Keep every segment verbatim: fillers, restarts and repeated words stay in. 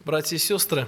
Братья и сестры,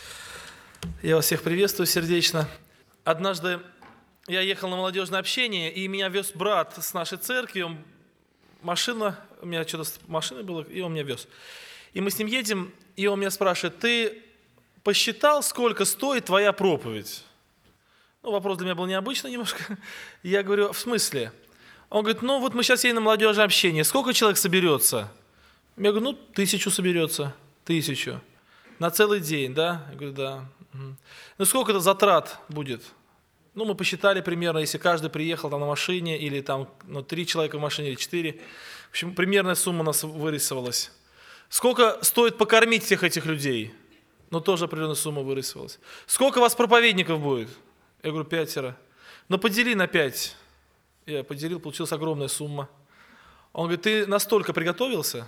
я вас всех приветствую сердечно. Однажды я ехал на молодежное общение, и меня вез брат с нашей церкви. Он, машина, у меня что-то с машиной было, и он меня вез. И мы с ним едем, и он меня спрашивает: ты посчитал, сколько стоит твоя проповедь? Ну, вопрос для меня был необычный немножко. Я говорю: в смысле? Он говорит: ну вот мы сейчас едем на молодежное общение, сколько человек соберется? Я говорю: ну, тысячу соберется, тысячу. На целый день, да? Я говорю: да. Угу. Ну, сколько это затрат будет? Ну, мы посчитали примерно, если каждый приехал там на машине, или там, ну, три человека в машине, или четыре. В общем, примерная сумма у нас вырисовалась. Сколько стоит покормить всех этих людей? Ну, тоже определенная сумма вырисовалась. Сколько у вас проповедников будет? Я говорю: пятеро. Ну, подели на пять. Я поделил, получилась огромная сумма. Он говорит: ты настолько приготовился?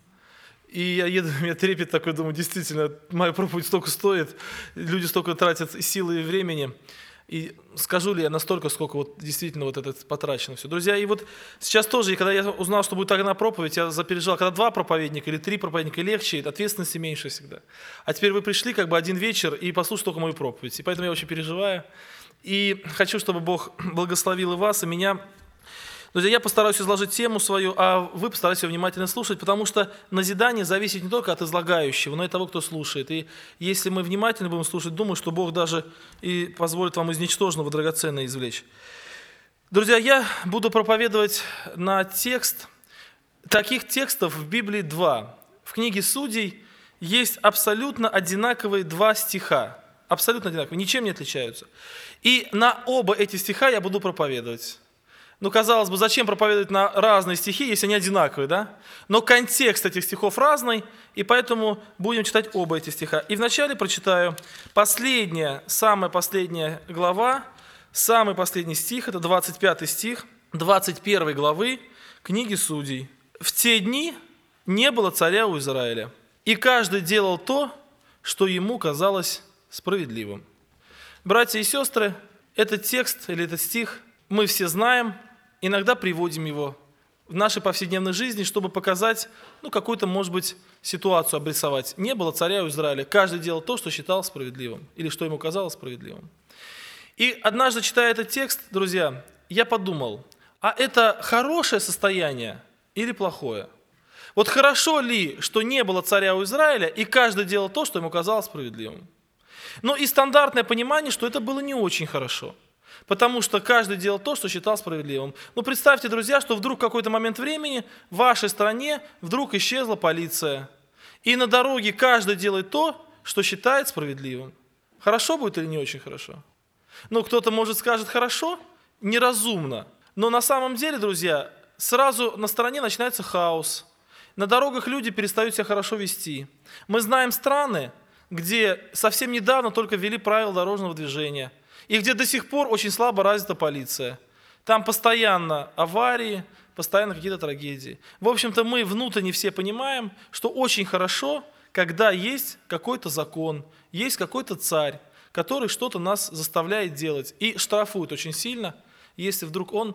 И я еду, у меня трепет такой, думаю, действительно, моя проповедь столько стоит, люди столько тратят силы и времени. И скажу ли я настолько, сколько вот действительно вот это потрачено все. Друзья, и вот сейчас тоже, когда я узнал, что будет такая проповедь, я запереживал, когда два проповедника или три проповедника, легче, ответственности меньше всегда. А теперь вы пришли как бы один вечер и послушайте только мою проповедь. И поэтому я очень переживаю. И хочу, чтобы Бог благословил и вас, и меня. Друзья, я постараюсь изложить тему свою, а вы постарайтесь ее внимательно слушать, потому что назидание зависит не только от излагающего, но и того, кто слушает. И если мы внимательно будем слушать, думаю, что Бог даже и позволит вам из ничтожного драгоценное извлечь. Друзья, я буду проповедовать на текст. Таких текстов в Библии два. В книге Судей есть абсолютно одинаковые два стиха. Абсолютно одинаковые, ничем не отличаются. И на оба эти стиха я буду проповедовать. Ну, казалось бы, зачем проповедовать на разные стихи, если они одинаковые, да? Но контекст этих стихов разный, и поэтому будем читать оба эти стиха. И вначале прочитаю последняя, самая последняя глава, самый последний стих, это двадцать пятый стих двадцать первой главы книги Судей. «В те дни не было царя у Израиля, и каждый делал то, что ему казалось справедливым». Братья и сестры, этот текст или этот стих мы все знаем, иногда приводим его в нашей повседневной жизни, чтобы показать, ну, какую-то, может быть, ситуацию обрисовать. Не было царя у Израиля, каждый делал то, что считал справедливым, или что ему казалось справедливым. И однажды, читая этот текст, друзья, я подумал, а это хорошее состояние или плохое? Вот хорошо ли, что не было царя у Израиля, и каждый делал то, что ему казалось справедливым? Но и стандартное понимание, что это было не очень хорошо. Потому что каждый делал то, что считал справедливым. Ну, представьте, друзья, что вдруг в какой-то момент времени в вашей стране вдруг исчезла полиция. И на дороге каждый делает то, что считает справедливым. Хорошо будет или не очень хорошо? Ну, кто-то, может, скажет хорошо, неразумно. Но на самом деле, друзья, сразу на стороне начинается хаос. На дорогах люди перестают себя хорошо вести. Мы знаем страны, где совсем недавно только ввели правила дорожного движения. И где до сих пор очень слабо развита полиция. Там постоянно аварии, постоянно какие-то трагедии. В общем-то, мы внутренне все понимаем, что очень хорошо, когда есть какой-то закон, есть какой-то царь, который что-то нас заставляет делать и штрафует очень сильно, если вдруг он,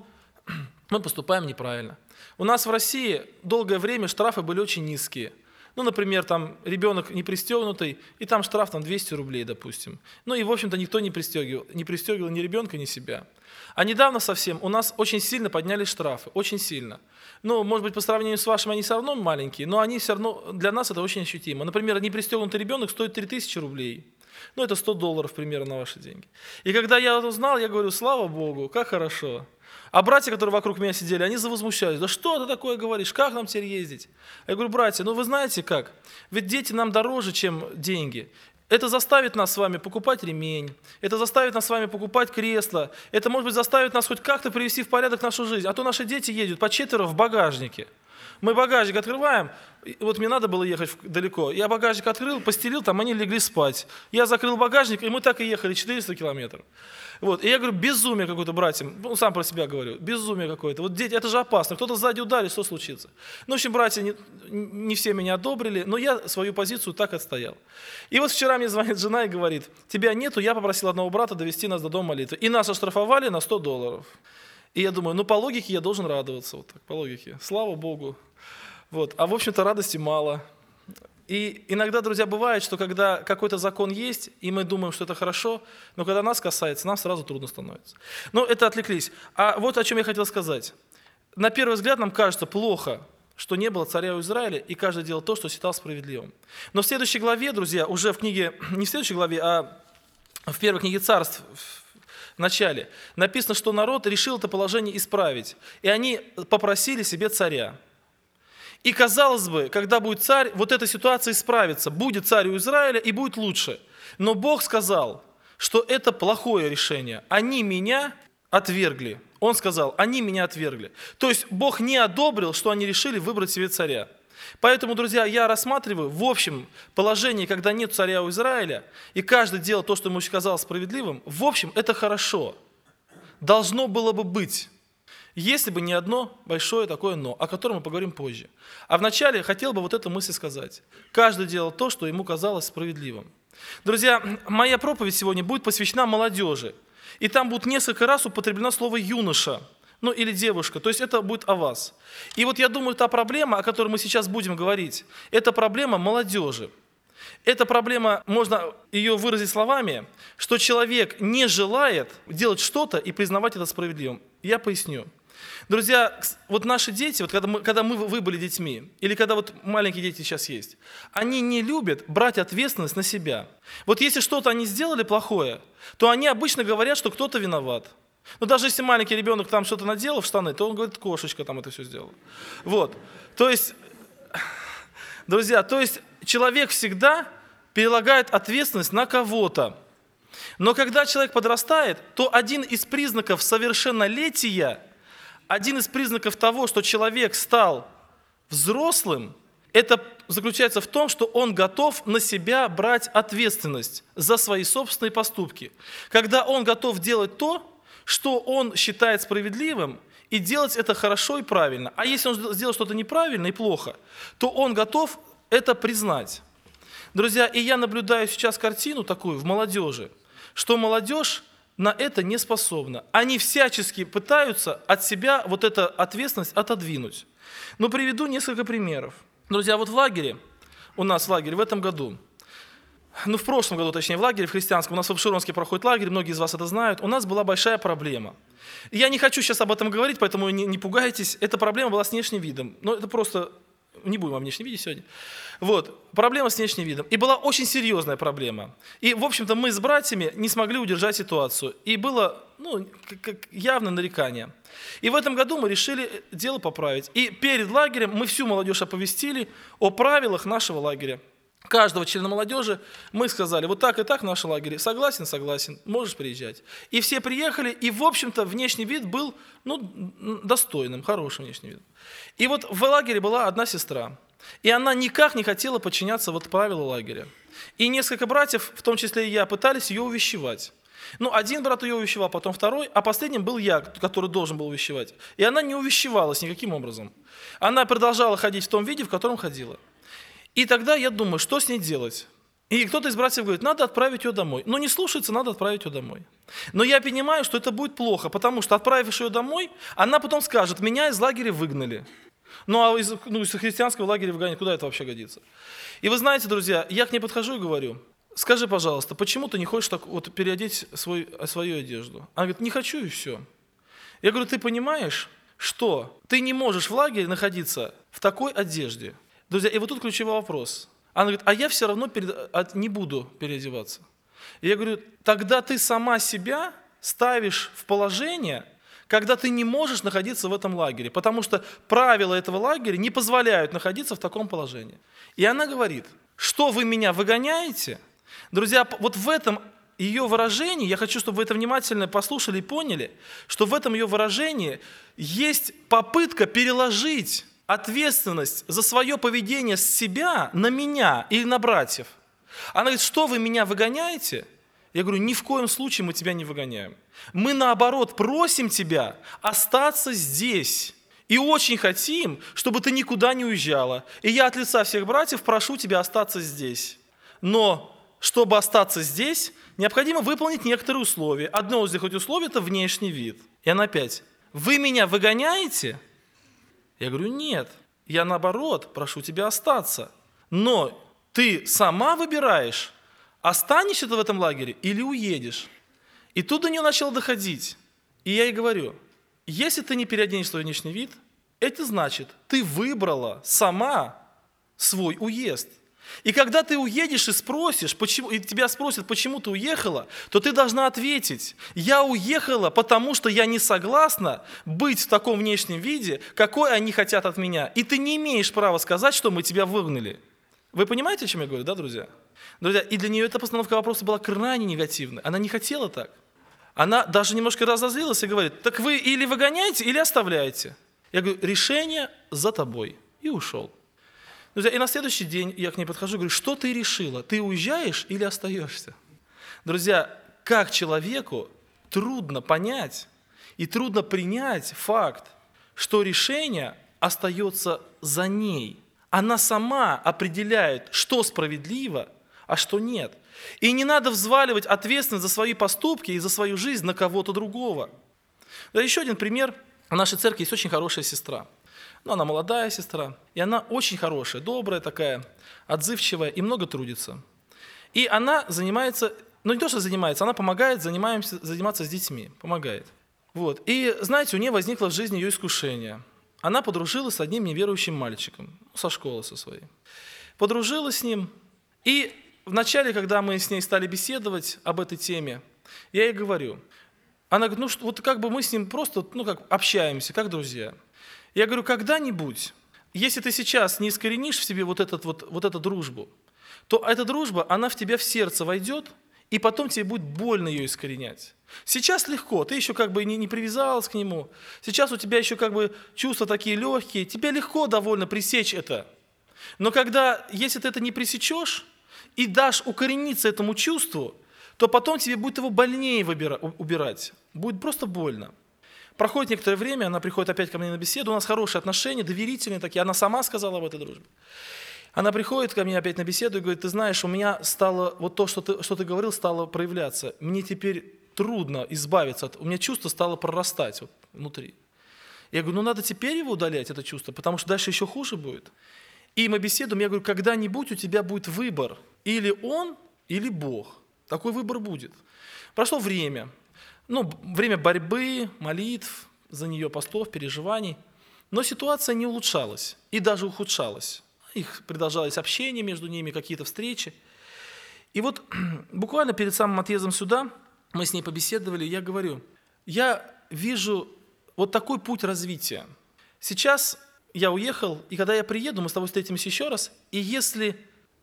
мы поступаем неправильно. У нас в России долгое время штрафы были очень низкие. Ну, например, там ребенок не пристегнутый, и там штраф там двести рублей, допустим. Ну и, в общем-то, никто не пристегивал, не пристегивал ни ребенка, ни себя. А недавно совсем у нас очень сильно подняли штрафы, очень сильно. Ну, может быть, по сравнению с вашими они все равно маленькие, но они все равно, для нас это очень ощутимо. Например, непристегнутый ребенок стоит три тысячи рублей. Ну, это сто долларов примерно на ваши деньги. И когда я это узнал, я говорю: слава Богу, как хорошо. А братья, которые вокруг меня сидели, они завозмущались. Да что ты такое говоришь? Как нам теперь ездить? Я говорю: братья, ну вы знаете как? Ведь дети нам дороже, чем деньги. Это заставит нас с вами покупать ремень. Это заставит нас с вами покупать кресло. Это, может быть, заставит нас хоть как-то привести в порядок нашу жизнь. А то наши дети едут по четверо в багажнике. Мы багажник открываем, вот мне надо было ехать далеко, я багажник открыл, постелил, там они легли спать. Я закрыл багажник, и мы так и ехали четыреста километров. Вот. И я говорю: безумие какое-то, братьям, ну, сам про себя говорю, безумие какое-то. Вот дети, это же опасно, кто-то сзади ударит, что случится? Ну, в общем, братья не, не все меня одобрили, но я свою позицию так отстоял. И вот вчера мне звонит жена и говорит: тебя нету, я попросил одного брата довести нас до дома молитвы. И нас оштрафовали на сто долларов. И я думаю, ну, по логике я должен радоваться, вот так, по логике. Слава Богу. Вот. А, в общем-то, радости мало. И иногда, друзья, бывает, что когда какой-то закон есть, и мы думаем, что это хорошо, но когда нас касается, нам сразу трудно становится. Но это отвлеклись. А вот о чем я хотел сказать. На первый взгляд нам кажется плохо, что не было царя у Израиля, и каждый делал то, что считал справедливым. Но в следующей главе, друзья, уже в книге, не в следующей главе, а в первой книге Царств, в начале, написано, что народ решил это положение исправить, и они попросили себе царя. И, казалось бы, когда будет царь, вот эта ситуация исправится. Будет царь у Израиля, и будет лучше. Но Бог сказал, что это плохое решение. Они меня отвергли. Он сказал, они меня отвергли. То есть Бог не одобрил, что они решили выбрать себе царя. Поэтому, друзья, я рассматриваю в общем положении, когда нет царя у Израиля, и каждый делал то, что ему казалось справедливым, в общем, это хорошо. Должно было бы быть. Если бы не одно большое такое «но», о котором мы поговорим позже. А вначале я хотел бы вот эту мысль сказать. Каждый делал то, что ему казалось справедливым. Друзья, моя проповедь сегодня будет посвящена молодежи. И там будет несколько раз употреблено слово «юноша», ну или «девушка», то есть это будет о вас. И вот я думаю, та проблема, о которой мы сейчас будем говорить, это проблема молодежи. Эта проблема, можно ее выразить словами, что человек не желает делать что-то и признавать это справедливым. Я поясню. Друзья, вот наши дети, вот когда, мы, когда мы, вы были детьми, или когда вот маленькие дети сейчас есть, они не любят брать ответственность на себя. Вот если что-то они сделали плохое, то они обычно говорят, что кто-то виноват. Но даже если маленький ребенок там что-то наделал в штаны, то он говорит, кошечка там это все сделала. Вот. То есть, друзья, то есть человек всегда перелагает ответственность на кого-то. Но когда человек подрастает, то один из признаков совершеннолетия, один из признаков того, что человек стал взрослым, это заключается в том, что он готов на себя брать ответственность за свои собственные поступки. Когда он готов делать то, что он считает справедливым, и делать это хорошо и правильно. А если он сделал что-то неправильно и плохо, то он готов это признать. Друзья, и я наблюдаю сейчас картину такую в молодежи, что молодежь на это не способна. Они всячески пытаются от себя вот эту ответственность отодвинуть. Но приведу несколько примеров. Друзья, вот в лагере, у нас в лагере в этом году, ну в прошлом году, точнее в лагере в христианском, у нас в Обширонске проходит лагерь, многие из вас это знают, у нас была большая проблема. И я не хочу сейчас об этом говорить, поэтому не, не пугайтесь, эта проблема была с внешним видом. Но это просто, не будем о внешнем виде сегодня. Вот, проблема с внешним видом. И была очень серьезная проблема. И, в общем-то, мы с братьями не смогли удержать ситуацию. И было, ну, как явное нарекание. И в этом году мы решили дело поправить. И перед лагерем мы всю молодежь оповестили о правилах нашего лагеря. Каждого члена молодежи мы сказали, вот так и так в нашем лагере, согласен, согласен, можешь приезжать. И все приехали, и, в общем-то, внешний вид был, ну, достойным, хорошим внешний вид. И вот в лагере была одна сестра, и она никак не хотела подчиняться вот правилу лагеря. И несколько братьев, в том числе и я, пытались ее увещевать. Ну, один брат ее увещевал, потом второй, а последним был я, который должен был увещевать. И она не увещевалась никаким образом. Она продолжала ходить в том виде, в котором ходила. И тогда я думаю, что с ней делать? И кто-то из братьев говорит, надо отправить ее домой. Но не слушается, надо отправить ее домой. Но я понимаю, что это будет плохо, потому что, отправив ее домой, она потом скажет, меня из лагеря выгнали. Ну, а из, ну, из христианского лагеря выгонять, куда это вообще годится? И вы знаете, друзья, я к ней подхожу и говорю, скажи, пожалуйста, почему ты не хочешь так вот переодеть свой, свою одежду? Она говорит, не хочу и все. Я говорю, ты понимаешь, что ты не можешь в лагере находиться в такой одежде? Друзья, и вот тут ключевой вопрос. Она говорит, а я все равно перед... не буду переодеваться. И я говорю, тогда ты сама себя ставишь в положение, когда ты не можешь находиться в этом лагере, потому что правила этого лагеря не позволяют находиться в таком положении. И она говорит, что вы меня выгоняете? Друзья, вот в этом ее выражении, я хочу, чтобы вы это внимательно послушали и поняли, что в этом ее выражении есть попытка переложить ответственность за свое поведение с себя на меня или на братьев. Она говорит, что вы меня выгоняете? Я говорю, ни в коем случае мы тебя не выгоняем. Мы, наоборот, просим тебя остаться здесь. И очень хотим, чтобы ты никуда не уезжала. И я от лица всех братьев прошу тебя остаться здесь. Но, чтобы остаться здесь, необходимо выполнить некоторые условия. Одно из этих условий – это внешний вид. И она опять, вы меня выгоняете? Я говорю, нет, я наоборот прошу тебя остаться. Но Ты сама выбираешь, останешься ты в этом лагере или уедешь. И тут до нее начало доходить. И я ей говорю, если ты не переоденешь свой внешний вид, это значит, ты выбрала сама свой уезд. И когда ты уедешь и спросишь, почему, и тебя спросят, почему ты уехала, то ты должна ответить, я уехала, потому что я не согласна быть в таком внешнем виде, какой они хотят от меня. И ты не имеешь права сказать, что мы тебя выгнали. Вы понимаете, о чем я говорю, да, друзья? Друзья, и для нее эта постановка вопроса была крайне негативной. Она не хотела так. Она даже немножко разозлилась и говорит, так вы или выгоняете, или оставляете. Я говорю, решение за тобой. И ушел. Друзья, и на следующий день я к ней подхожу и говорю, что ты решила? Ты уезжаешь или остаешься? Друзья, как человеку трудно понять и трудно принять факт, что решение остается за ней. Она сама определяет, что справедливо, а что нет. И не надо взваливать ответственность за свои поступки и за свою жизнь на кого-то другого. Да, еще один пример. В нашей церкви есть очень хорошая сестра. Ну, она молодая сестра, и она очень хорошая, добрая такая, отзывчивая и много трудится. И она занимается, ну не то, что занимается, она помогает занимаемся, заниматься с детьми, помогает. Вот. И знаете, у нее возникло в жизни ее искушение. Она подружилась с одним неверующим мальчиком, со школы со своей. Подружилась с ним, и вначале, когда мы с ней стали беседовать об этой теме, я ей говорю, она говорит, ну что, вот как бы мы с ним просто, ну как, общаемся, как друзья. Я говорю, когда-нибудь, если ты сейчас не искоренишь в себе вот, этот, вот, вот эту дружбу, то эта дружба, она в тебя в сердце войдет, и потом тебе будет больно ее искоренять. Сейчас легко, ты еще как бы не, не привязалась к нему, сейчас у тебя еще как бы чувства такие легкие, тебе легко довольно пресечь это. Но когда, если ты это не пресечешь и дашь укорениться этому чувству, то потом тебе будет его больнее выбира, убирать, будет просто больно. Проходит некоторое время, она приходит опять ко мне на беседу, у нас хорошие отношения, доверительные такие, она сама сказала об этой дружбе. Она приходит ко мне опять на беседу и говорит, ты знаешь, у меня стало, вот то, что ты, что ты говорил, стало проявляться. Мне теперь трудно избавиться, от, у меня чувство стало прорастать вот, внутри. Я говорю, ну надо теперь его удалять, это чувство, потому что дальше еще хуже будет. И мы беседуем, я говорю, когда-нибудь у тебя будет выбор, или он, или Бог. Такой выбор будет. Прошло время. Ну, время борьбы, молитв за нее, постов, переживаний. Но ситуация не улучшалась и даже ухудшалась. Их продолжалось общение между ними, какие-то встречи. И вот буквально перед самым отъездом сюда мы с ней побеседовали, и я говорю, я вижу вот такой путь развития. Сейчас я уехал, и когда я приеду, мы с тобой встретимся еще раз, и если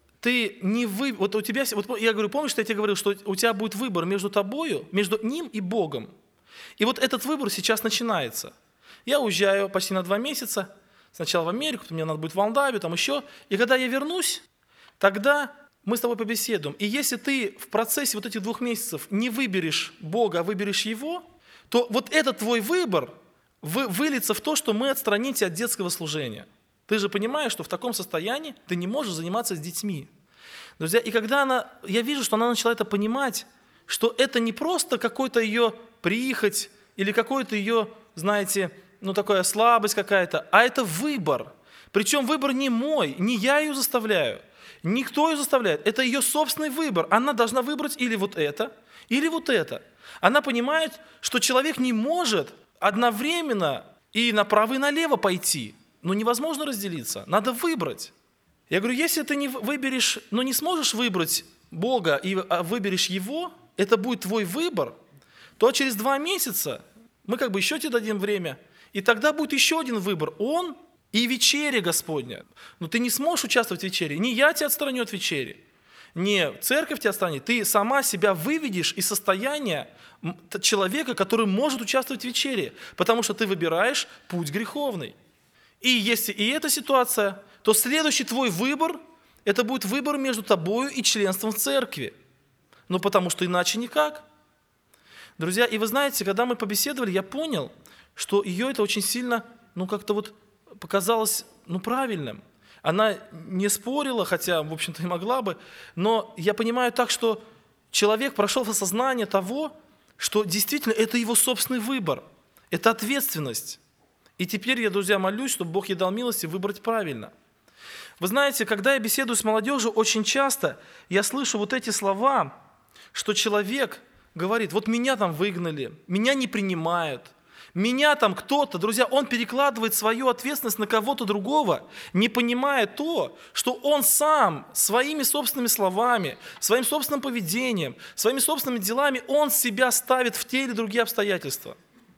ты не вы, вот у тебя, вот я говорю, помнишь, что я тебе говорил, что у тебя будет выбор между тобою, между ним и Богом. И вот этот выбор сейчас начинается. Я уезжаю почти на два месяца, сначала в Америку, потом мне надо будет в Молдавию, там еще. И когда я вернусь, тогда мы с тобой побеседуем. И если ты в процессе вот этих двух месяцев не выберешь Бога, а выберешь Его, то вот этот твой выбор вы, выльется в то, что мы отстраним тебя от детского служения. Ты же понимаешь, что в таком состоянии ты не можешь заниматься с детьми. Друзья, и когда она, я вижу, что она начала это понимать, что это не просто какой-то ее прихоть или какой-то ее, знаете, ну такая слабость какая-то, а это выбор. Причем выбор не мой, не я ее заставляю, никто ее заставляет. Это ее собственный выбор. Она должна выбрать или вот это, или вот это. Она понимает, что человек не может одновременно и направо, и налево пойти. Ну, невозможно разделиться, надо выбрать. Я говорю, если ты не выберешь, но не сможешь выбрать Бога и выберешь Его, это будет твой выбор, то через два месяца мы как бы еще тебе дадим время, и тогда будет еще один выбор, Он и вечеря Господня. Но ты не сможешь участвовать в вечере, не я тебя отстраню от вечери, не церковь тебя отстранит, ты сама себя выведешь из состояния человека, который может участвовать в вечере, потому что ты выбираешь путь греховный. И если и эта ситуация, то следующий твой выбор, это будет выбор между тобою и членством в церкви. Ну, потому что иначе никак. Друзья, и вы знаете, когда мы побеседовали, я понял, что ее это очень сильно, ну, как-то вот показалось, ну, правильным. Она не спорила, хотя, в общем-то, и могла бы, но я понимаю так, что человек прошел в осознание того, что действительно это его собственный выбор, это ответственность. И теперь я, друзья, молюсь, чтобы Бог ей дал милости выбрать правильно. Вы знаете, когда я беседую с молодежью, очень часто я слышу вот эти слова, что человек говорит, вот меня там выгнали, меня не принимают, меня там кто-то, друзья, он перекладывает свою ответственность на кого-то другого, не понимая то, что он сам своими собственными словами, своим собственным поведением, своими собственными делами, он себя ставит в те или другие обстоятельства.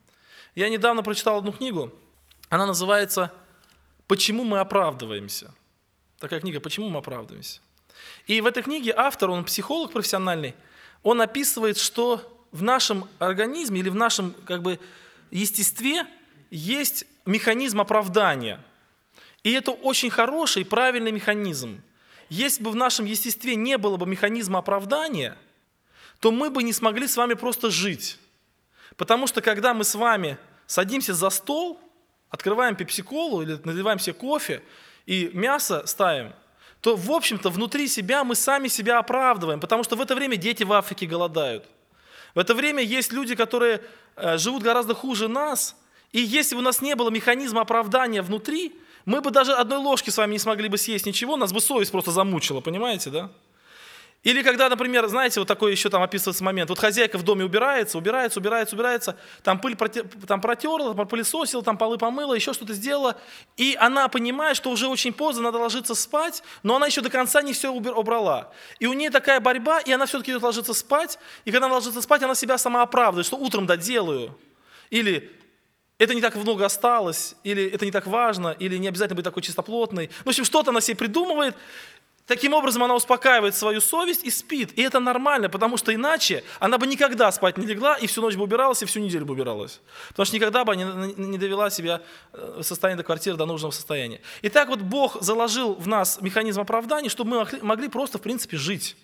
Я недавно прочитал одну книгу, она называется «Почему мы оправдываемся?». Такая книга «Почему мы оправдываемся?». И в этой книге автор, он психолог профессиональный, он описывает, что в нашем организме или в нашем как бы естестве есть механизм оправдания. И это очень хороший и правильный механизм. Если бы в нашем естестве не было бы механизма оправдания, то мы бы не смогли с вами просто жить. Потому что когда мы с вами садимся за стол, открываем пепси-колу или наливаем себе кофе и мясо ставим, то, в общем-то, внутри себя мы сами себя оправдываем, потому что в это время дети в Африке голодают. В это время есть люди, которые э, живут гораздо хуже нас, и если бы у нас не было механизма оправдания внутри, мы бы даже одной ложки с вами не смогли бы съесть ничего, нас бы совесть просто замучила, понимаете, да? Или когда, например, знаете, вот такой еще там описывается момент, вот хозяйка в доме убирается, убирается, убирается, убирается, там пыль проте, там протерла, пропылесосила, там полы помыла, еще что-то сделала, и она понимает, что уже очень поздно, надо ложиться спать, но она еще до конца не все убрала. И у нее такая борьба, и она все-таки идет ложиться спать, и когда она ложится спать, она себя сама оправдывает, что утром доделаю, или это не так много осталось, или это не так важно, или не обязательно быть такой чистоплотной. В общем, что-то она себе придумывает. Таким образом, она успокаивает свою совесть и спит. И это нормально, потому что иначе она бы никогда спать не легла, и всю ночь бы убиралась, и всю неделю бы убиралась. Потому что никогда бы не, не довела себя в состоянии до квартиры, до нужного состояния. И так вот Бог заложил в нас механизм оправдания, чтобы мы могли, могли просто, в принципе, жить.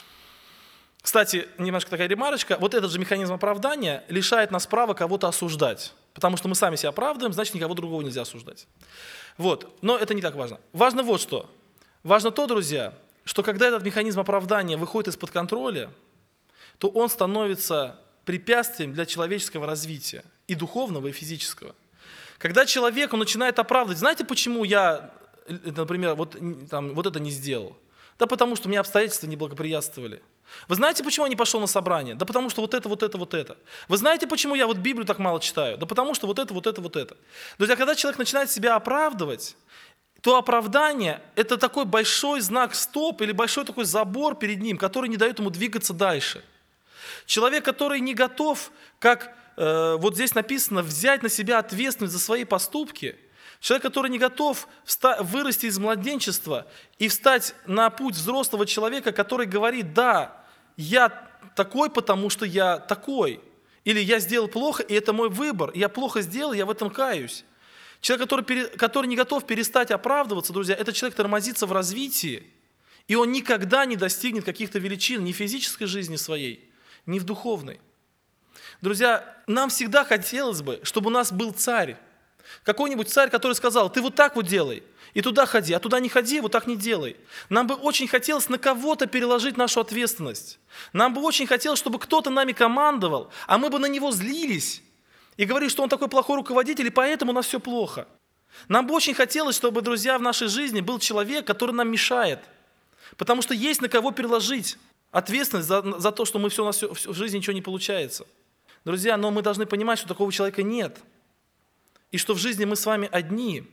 Кстати, немножко такая ремарочка. Вот этот же механизм оправдания лишает нас права кого-то осуждать. Потому что мы сами себя оправдываем, значит, никого другого нельзя осуждать. Вот. Но это не так важно. Важно вот что. Важно то, друзья, что когда этот механизм оправдания выходит из-под контроля, то он становится препятствием для человеческого развития, и духовного, и физического. Когда человек он начинает оправдывать, знаете, почему я, например, вот, там, вот это не сделал? Да потому что мне обстоятельства не благоприятствовали. Вы знаете, почему я не пошел на собрание? Да потому что вот это, вот это, вот это. Вы знаете, почему я вот Библию так мало читаю? Да потому что вот это, вот это, вот это. Друзья, когда человек начинает себя оправдывать, то оправдание – это такой большой знак стоп или большой такой забор перед ним, который не дает ему двигаться дальше. Человек, который не готов, как э, вот здесь написано, взять на себя ответственность за свои поступки, человек, который не готов вста- вырасти из младенчества и встать на путь взрослого человека, который говорит, да, я такой, потому что я такой, или я сделал плохо, и это мой выбор, я плохо сделал, я в этом каюсь. Человек, который, который не готов перестать оправдываться, друзья, этот человек тормозится в развитии, и он никогда не достигнет каких-то величин ни в физической жизни своей, ни в духовной. Друзья, нам всегда хотелось бы, чтобы у нас был царь, какой-нибудь царь, который сказал, ты вот так вот делай, и туда ходи, а туда не ходи, вот так не делай. Нам бы очень хотелось на кого-то переложить нашу ответственность. Нам бы очень хотелось, чтобы кто-то нами командовал, а мы бы на него злились, и говорит, что он такой плохой руководитель, и поэтому у нас все плохо. Нам бы очень хотелось, чтобы, друзья, в нашей жизни был человек, который нам мешает. Потому что есть на кого переложить ответственность за, за то, что мы все, у нас все, в жизни ничего не получается. Друзья, но мы должны понимать, что такого человека нет. И что в жизни мы с вами одни.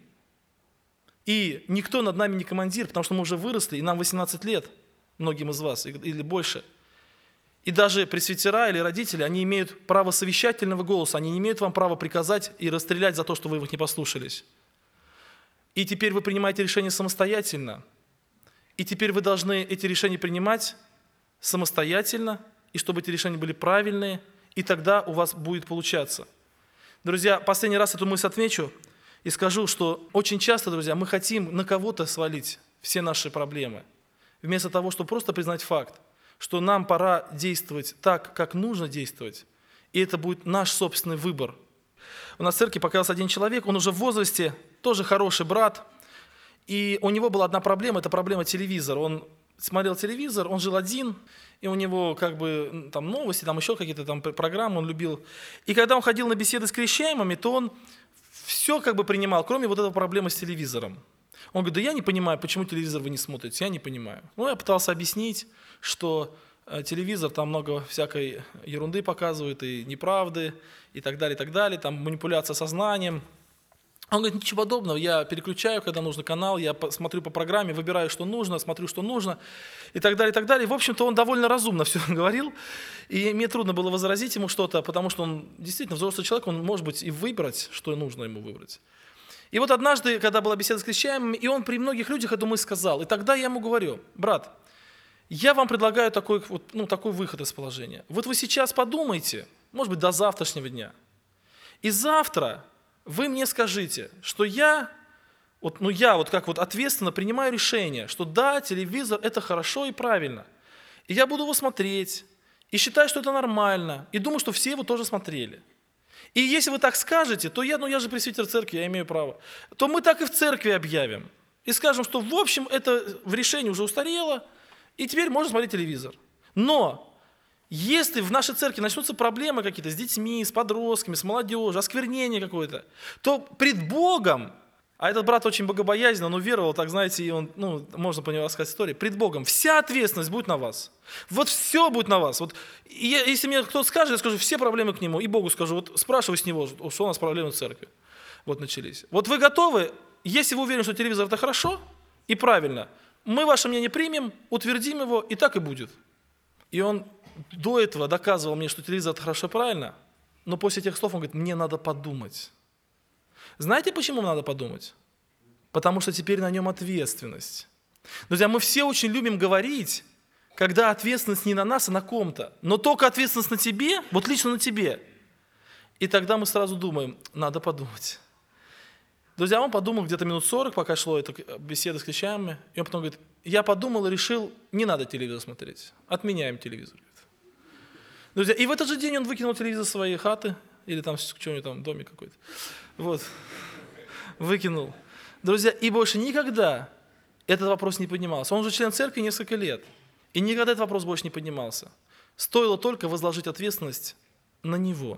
И никто над нами не командир, потому что мы уже выросли, и нам восемнадцать лет, многим из вас, или больше. И даже пресвитера или родители, они имеют право совещательного голоса, они не имеют вам права приказать и расстрелять за то, что вы их не послушались. И теперь вы принимаете решения самостоятельно. И теперь вы должны эти решения принимать самостоятельно, и чтобы эти решения были правильные, и тогда у вас будет получаться. Друзья, последний раз эту мысль отмечу и скажу, что очень часто, друзья, мы хотим на кого-то свалить все наши проблемы, вместо того, чтобы просто признать факт, что нам пора действовать так, как нужно действовать, и это будет наш собственный выбор. У нас в церкви показался один человек, он уже в возрасте, тоже хороший брат, и у него была одна проблема, это проблема телевизора. Он смотрел телевизор, он жил один, и у него как бы там новости, там еще какие-то там программы он любил. И когда он ходил на беседы с крещаемыми, то он все как бы принимал, кроме вот этой проблемы с телевизором. Он говорит, да я не понимаю, почему телевизор вы не смотрите, я не понимаю. Ну, я пытался объяснить, что телевизор там много всякой ерунды показывает, и неправды, и так далее, и так далее, там манипуляция сознанием. Он говорит, ничего подобного, я переключаю, когда нужен канал, я смотрю по программе, выбираю, что нужно, смотрю, что нужно, и так далее, и так далее. В общем-то, он довольно разумно все говорил, и мне трудно было возразить ему что-то, потому что он действительно взрослый человек, он может быть и выбрать, что нужно ему выбрать. И вот однажды, когда была беседа с крещаемыми, и он при многих людях эту мысль сказал, и тогда я ему говорю, брат, я вам предлагаю такой, вот, ну, такой выход из положения. Вот вы сейчас подумайте, может быть, до завтрашнего дня, и завтра вы мне скажите, что я, вот, ну я вот как вот ответственно принимаю решение, что да, телевизор это хорошо и правильно. И я буду его смотреть, и считаю, что это нормально, и думаю, что все его тоже смотрели. И если вы так скажете, то я, ну я же пресвитер церкви, я имею право, то мы так и в церкви объявим. И скажем, что в общем это в решении уже устарело, и теперь можно смотреть телевизор. Но если в нашей церкви начнутся проблемы какие-то с детьми, с подростками, с молодежью, осквернение какое-то, то пред Богом, а этот брат очень богобоязнен, он уверовал, так знаете, и он, ну, можно по нему рассказать историю, пред Богом вся ответственность будет на вас. Вот все будет на вас. Вот, и если мне кто-то скажет, я скажу, все проблемы к нему, и Богу скажу, вот спрашивай с него, что у нас проблемы в церкви. Вот начались. Вот вы готовы, если вы уверены, что телевизор это хорошо и правильно, мы ваше мнение примем, утвердим его, и так и будет. И он до этого доказывал мне, что телевизор это хорошо и правильно, но после этих слов он говорит, мне надо подумать. Знаете, почему надо подумать? Потому что теперь на нем ответственность. Друзья, мы все очень любим говорить, когда ответственность не на нас, а на ком-то, но только ответственность на тебе, вот лично на тебе. И тогда мы сразу думаем, надо подумать. Друзья, он подумал где-то минут сорок, пока шло эта беседа с крещаемыми, и он потом говорит, я подумал и решил, не надо телевизор смотреть, отменяем телевизор. Друзья, и в этот же день он выкинул телевизор из своей хаты, или там что-нибудь там, домик какой-то, вот, выкинул. Друзья, и больше никогда этот вопрос не поднимался. Он уже член церкви несколько лет, и никогда этот вопрос больше не поднимался. Стоило только возложить ответственность на него.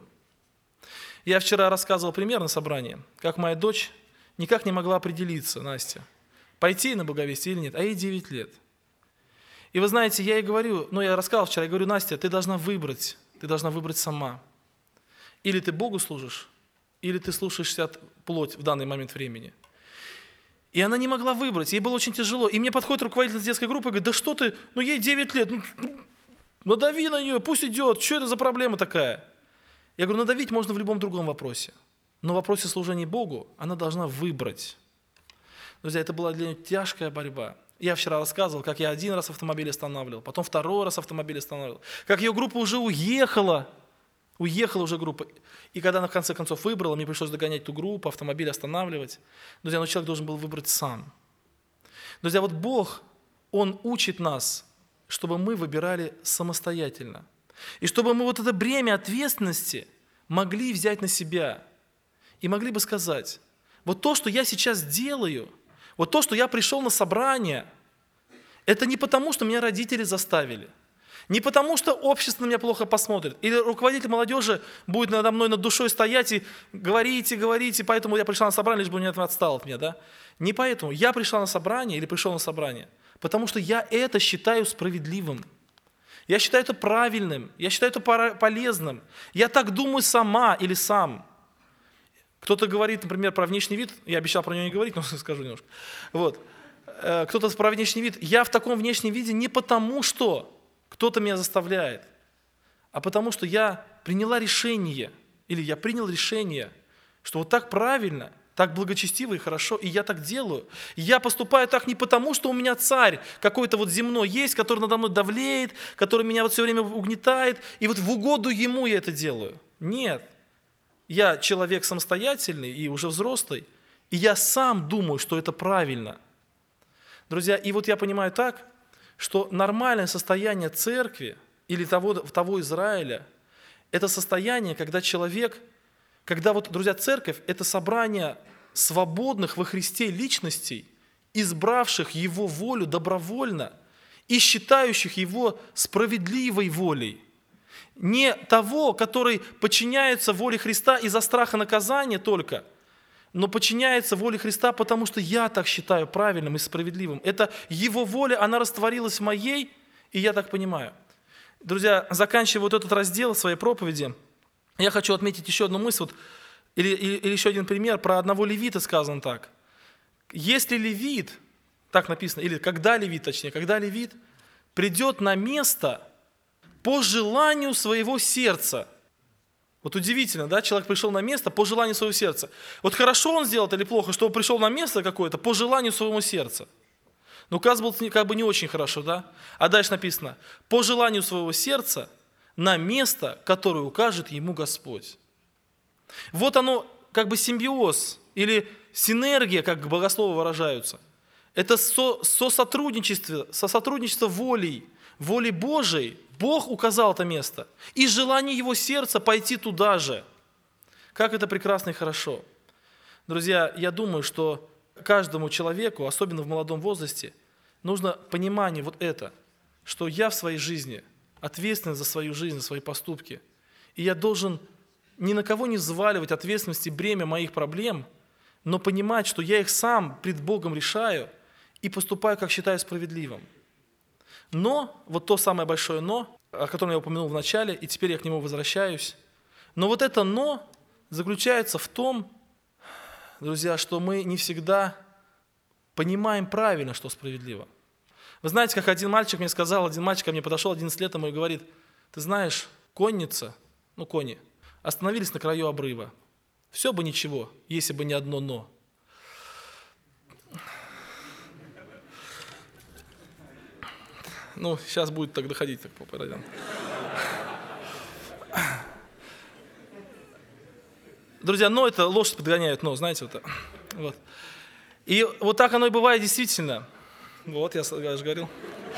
Я вчера рассказывал пример на собрании, как моя дочь никак не могла определиться, Настя, пойти на благовестие или нет, а ей девять лет. И вы знаете, я ей говорю, ну я рассказывал вчера, я говорю, Настя, ты должна выбрать, ты должна выбрать сама. Или ты Богу служишь, или ты слушаешься от плоть в данный момент времени. И она не могла выбрать, ей было очень тяжело. И мне подходит руководитель детской группы и говорит, да что ты, ну ей девять лет, ну, надави на нее, пусть идет, что это за проблема такая? Я говорю, надавить можно в любом другом вопросе, но в вопросе служения Богу она должна выбрать. Друзья, это была для нее тяжкая борьба. Я вчера рассказывал, как я один раз автомобиль останавливал, потом второй раз автомобиль останавливал, как ее группа уже уехала, уехала уже группа. И когда она в конце концов выбрала, мне пришлось догонять ту группу, автомобиль останавливать. Друзья, но человек должен был выбрать сам. Друзья, вот Бог, Он учит нас, чтобы мы выбирали самостоятельно. И чтобы мы вот это бремя ответственности могли взять на себя. И могли бы сказать, вот то, что я сейчас делаю, вот то, что я пришел на собрание, это не потому, что меня родители заставили, не потому, что общество на меня плохо посмотрит, или руководитель молодежи будет надо мной над душой стоять и говорить, и говорить, и поэтому я пришла на собрание, лишь бы он не отстал от меня. Да? Не поэтому. Я пришла на собрание или пришел на собрание, потому что я это считаю справедливым. Я считаю это правильным, я считаю это полезным. Я так думаю сама или сам. Кто-то говорит, например, про внешний вид, я обещал про него не говорить, но скажу немножко. Вот. Кто-то про внешний вид. Я в таком внешнем виде не потому, что кто-то меня заставляет, а потому что я приняла решение, или я принял решение, что вот так правильно, так благочестиво и хорошо, и я так делаю. И я поступаю так не потому, что у меня царь какой-то вот земной есть, который надо мной давлеет, который меня вот все время угнетает, и вот в угоду ему я это делаю. Нет. Я человек самостоятельный и уже взрослый, и я сам думаю, что это правильно. Друзья, и вот я понимаю так, что нормальное состояние церкви или того, того Израиля, это состояние, когда человек, когда вот, друзья, церковь – это собрание свободных во Христе личностей, избравших Его волю добровольно и считающих Его справедливой волей. Не того, который подчиняется воле Христа из-за страха наказания только, но подчиняется воле Христа, потому что я так считаю правильным и справедливым. Это Его воля, она растворилась в моей, и я так понимаю. Друзья, заканчивая вот этот раздел своей проповеди, я хочу отметить еще одну мысль, вот, или, или, или еще один пример. Про одного левита сказано так. Если левит, так написано, или когда левит, точнее, когда левит придет на место по желанию своего сердца. Вот удивительно, да, человек пришел на место по желанию своего сердца. Вот хорошо он сделал это или плохо, что он пришел на место какое-то по желанию своего сердца. Ну, казалось, как бы не очень хорошо, да? А дальше написано, по желанию своего сердца на место, которое укажет ему Господь. Вот оно, как бы симбиоз или синергия, как богословы выражаются. Это со, сосотрудничество, сосотрудничество волей, волей Божией. Бог указал это место. И желание его сердца пойти туда же. Как это прекрасно и хорошо. Друзья, я думаю, что каждому человеку, особенно в молодом возрасте, нужно понимание вот это, что я в своей жизни ответственен за свою жизнь, за свои поступки. И я должен ни на кого не взваливать ответственность и бремя моих проблем, но понимать, что я их сам пред Богом решаю и поступаю, как считаю справедливым. Но, вот то самое большое «но», о котором я упомянул в начале, и теперь я к нему возвращаюсь. Но вот это «но» заключается в том, друзья, что мы не всегда понимаем правильно, что справедливо. Вы знаете, как один мальчик мне сказал, один мальчик ко мне подошел, одиннадцать лет ему и говорит, ты знаешь, конница, ну кони, остановились на краю обрыва. Все бы ничего, если бы не одно «но». Ну, сейчас будет так доходить, так по парадям. Друзья, но это лошадь подгоняют, но, знаете, вот, вот. И вот так оно и бывает действительно. Вот, я, я же говорил.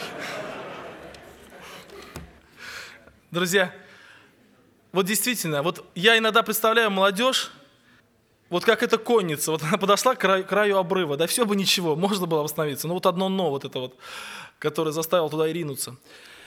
Друзья, вот действительно, вот я иногда представляю молодежь, вот как эта конница, вот она подошла к краю, к краю обрыва, да все бы ничего, можно было остановиться, но вот одно «но», вот это вот, которое заставило туда и ринуться.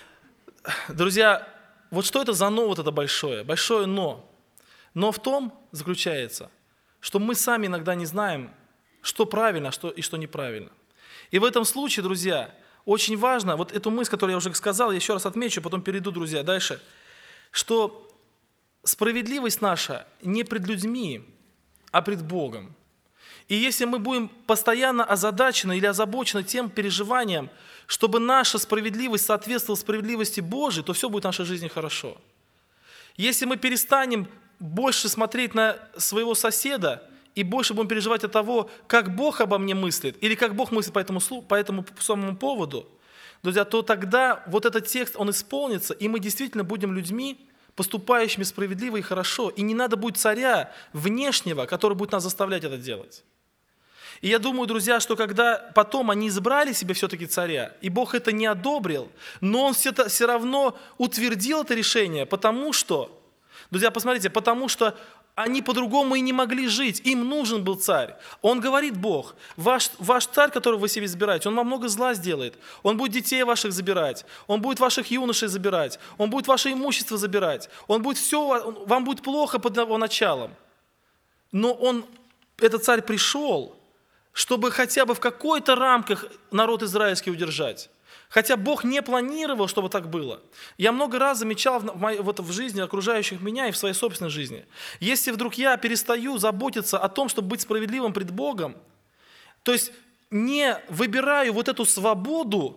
Друзья, вот что это за «но» вот это большое? Большое «но». Но в том заключается, что мы сами иногда не знаем, что правильно а что и что неправильно. И в этом случае, друзья, очень важно, вот эту мысль, которую я уже сказал, я еще раз отмечу, потом перейду, друзья, дальше, что справедливость наша не пред людьми, а пред Богом. И если мы будем постоянно озадачены или озабочены тем переживанием, чтобы наша справедливость соответствовала справедливости Божией, то все будет в нашей жизни хорошо. Если мы перестанем больше смотреть на своего соседа и больше будем переживать от того, как Бог обо мне мыслит, или как Бог мыслит по этому, по этому самому поводу, друзья, то тогда вот этот текст, он исполнится, и мы действительно будем людьми, поступающими справедливо и хорошо. И не надо будет царя внешнего, который будет нас заставлять это делать. И я думаю, друзья, что когда потом они избрали себе все-таки царя, и Бог это не одобрил, но Он все, все равно утвердил это решение, потому что, друзья, посмотрите, потому что они по-другому и не могли жить, им нужен был царь. Он говорит, Бог, ваш, ваш царь, которого вы себе избираете, он вам много зла сделает, он будет детей ваших забирать, он будет ваших юношей забирать, он будет ваше имущество забирать, он будет все, вам будет плохо под его началом. Но он, этот царь пришел, чтобы хотя бы в какой-то рамках народ израильский удержать. Хотя Бог не планировал, чтобы так было. Я много раз замечал в, моей, вот в жизни окружающих меня и в своей собственной жизни. Если вдруг я перестаю заботиться о том, чтобы быть справедливым пред Богом, то есть не выбираю вот эту свободу,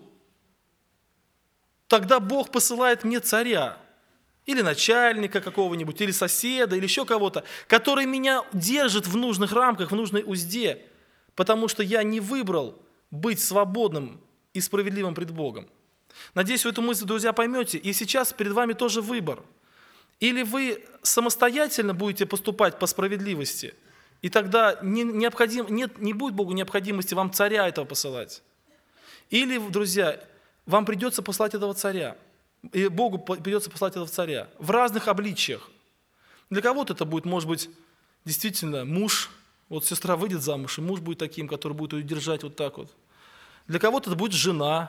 тогда Бог посылает мне царя, или начальника какого-нибудь, или соседа, или еще кого-то, который меня держит в нужных рамках, в нужной узде, потому что я не выбрал быть свободным и справедливым пред Богом. Надеюсь, вы эту мысль, друзья, поймете. И сейчас перед вами тоже выбор. Или вы самостоятельно будете поступать по справедливости, и тогда не, необходим, нет, не будет Богу необходимости вам царя этого посылать. Или, друзья, вам придется послать этого царя. И Богу придется послать этого царя в разных обличиях. Для кого-то это будет, может быть, действительно муж. Вот сестра выйдет замуж, и муж будет таким, который будет ее держать вот так вот. Для кого-то это будет жена,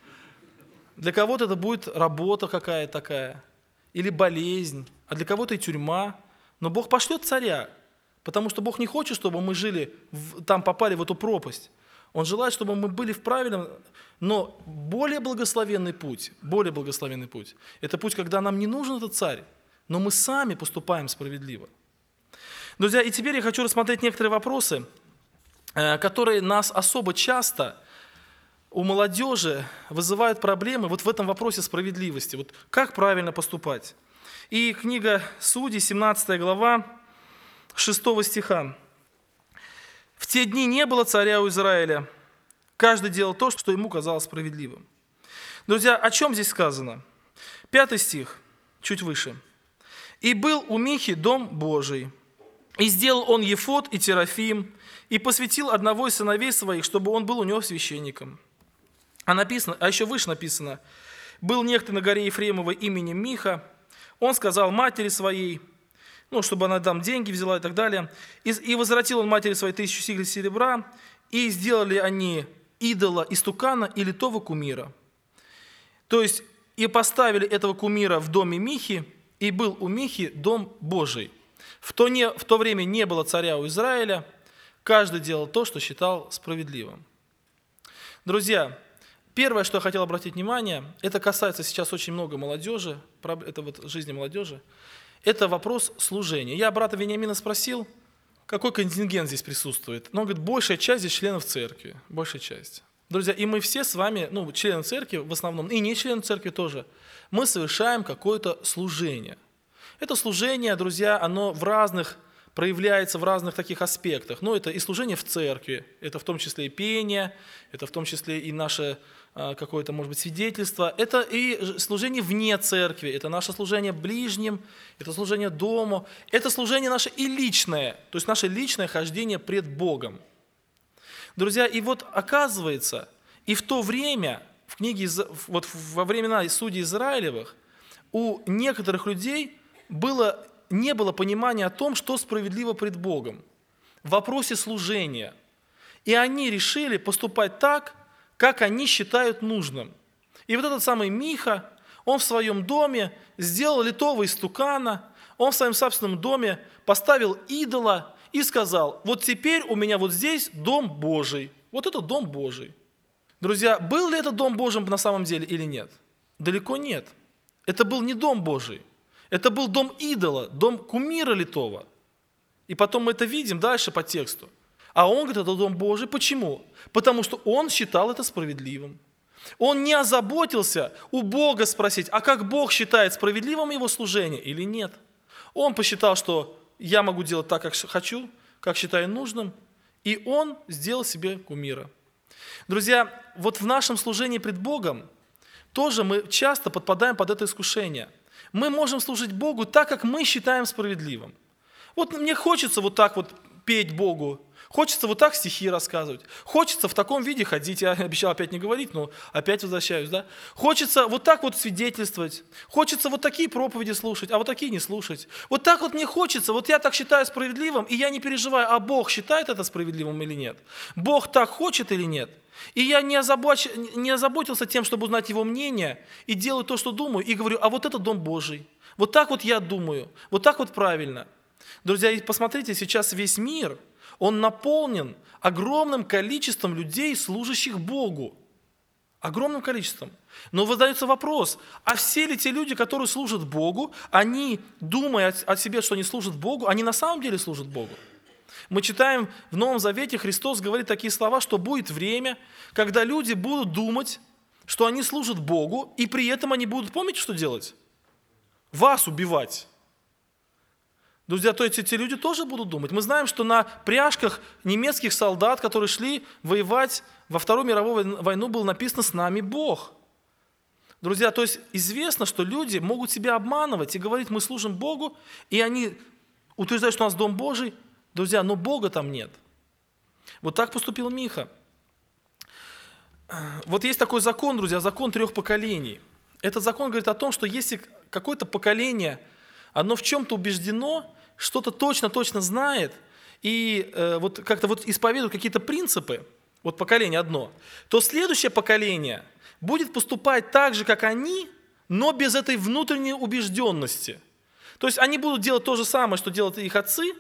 для кого-то это будет работа какая-то такая, или болезнь, а для кого-то и тюрьма. Но Бог пошлет царя, Потому что Бог не хочет, чтобы мы жили, в, там попали в эту пропасть. Он желает, чтобы мы были в правильном, но более благословенный путь, более благословенный путь, это путь, когда нам не нужен этот царь, но мы сами поступаем справедливо. Друзья, и теперь я хочу рассмотреть некоторые вопросы, которые нас особо часто у молодежи вызывают проблемы вот в этом вопросе справедливости. Вот как правильно поступать? И книга Судей, семнадцатая глава, шестого стиха. «В те дни не было царя у Израиля, каждый делал то, что ему казалось справедливым». Друзья, о чем здесь сказано? Пятый стих, чуть выше. «И был у Михи дом Божий, и сделал он ефод и терафим, и посвятил одного из сыновей своих, чтобы он был у него священником». А, написано, а еще выше написано: «Был некто на горе Ефремовой именем Миха, он сказал матери своей, ну, чтобы она там деньги взяла и так далее, и, и возвратил он матери своей тысячу сиклей серебра, и сделали они идола истукана и литого кумира». То есть, и поставили этого кумира в доме Михи, и был у Михи дом Божий. В то, не, в то время не было царя у Израиля, каждый делал то, что считал справедливым. Друзья, первое, что я хотел обратить внимание, это касается сейчас очень много молодежи, это вот жизни молодежи, это вопрос служения. Я брата Вениамина спросил, какой контингент здесь присутствует. Но он говорит, большая часть здесь членов церкви, большая часть. Друзья, и мы все с вами, ну, члены церкви в основном, и не члены церкви тоже, мы совершаем какое-то служение. Это служение, друзья, оно в разных, проявляется в разных таких аспектах. Ну, это и служение в церкви, это в том числе и пение, это в том числе и наше какое-то, может быть, свидетельство. Это и служение вне церкви, это наше служение ближним, это служение дому, это служение наше и личное, то есть наше личное хождение пред Богом. Друзья, и вот оказывается, и в то время, в книге, вот во времена судей Израилевых, у некоторых людей было, не было понимания о том, что справедливо пред Богом в вопросе служения. И они решили поступать так, как они считают нужным. И вот этот самый Миха, он в своем доме сделал литого истукана, он в своем собственном доме поставил идола и сказал, вот теперь у меня вот здесь дом Божий. Вот это дом Божий. Друзья, был ли это дом Божий на самом деле или нет? Далеко нет. Это был не дом Божий. Это был дом идола, дом кумира литого. И потом мы это видим дальше по тексту. А он говорит, это дом Божий. Почему? Потому что он считал это справедливым. Он не озаботился у Бога спросить, а как Бог считает справедливым его служение или нет. Он посчитал, что я могу делать так, как хочу, как считаю нужным, и он сделал себе кумира. Друзья, вот в нашем служении пред Богом тоже мы часто подпадаем под это искушение. Мы можем служить Богу так, как мы считаем справедливым. Вот мне хочется вот так вот петь Богу, хочется вот так стихи рассказывать, хочется в таком виде ходить, я обещал опять не говорить, но опять возвращаюсь, да? Хочется вот так вот свидетельствовать, хочется вот такие проповеди слушать, а вот такие не слушать. Вот так вот мне хочется, вот я так считаю справедливым, и я не переживаю, а Бог считает это справедливым или нет? Бог так хочет или нет? И я не, озабоч... не озаботился тем, чтобы узнать его мнение, и делаю то, что думаю, и говорю, а вот это дом Божий. Вот так вот я думаю, вот так вот правильно. Друзья, посмотрите, сейчас весь мир, он наполнен огромным количеством людей, служащих Богу. Огромным количеством. Но задается вопрос, а все ли те люди, которые служат Богу, они, думая о себе, что они служат Богу, они на самом деле служат Богу? Мы читаем в Новом Завете, Христос говорит такие слова, что будет время, когда люди будут думать, что они служат Богу, и при этом они будут, помните, что делать? Вас убивать. Друзья, то есть эти люди тоже будут думать. Мы знаем, что на пряжках немецких солдат, которые шли воевать во Вторую мировую войну, было написано «С нами Бог». Друзья, то есть известно, что люди могут себя обманывать и говорить, мы служим Богу, и они утверждают, что у нас дом Божий. Друзья, но Бога там нет. Вот так поступил Миха. Вот есть такой закон, друзья, закон трех поколений. Этот закон говорит о том, что если какое-то поколение, оно в чем-то убеждено, что-то точно-точно знает, и э, вот как-то вот исповедует какие-то принципы, вот поколение одно, то следующее поколение будет поступать так же, как они, но без этой внутренней убежденности. То есть они будут делать то же самое, что делают их отцы,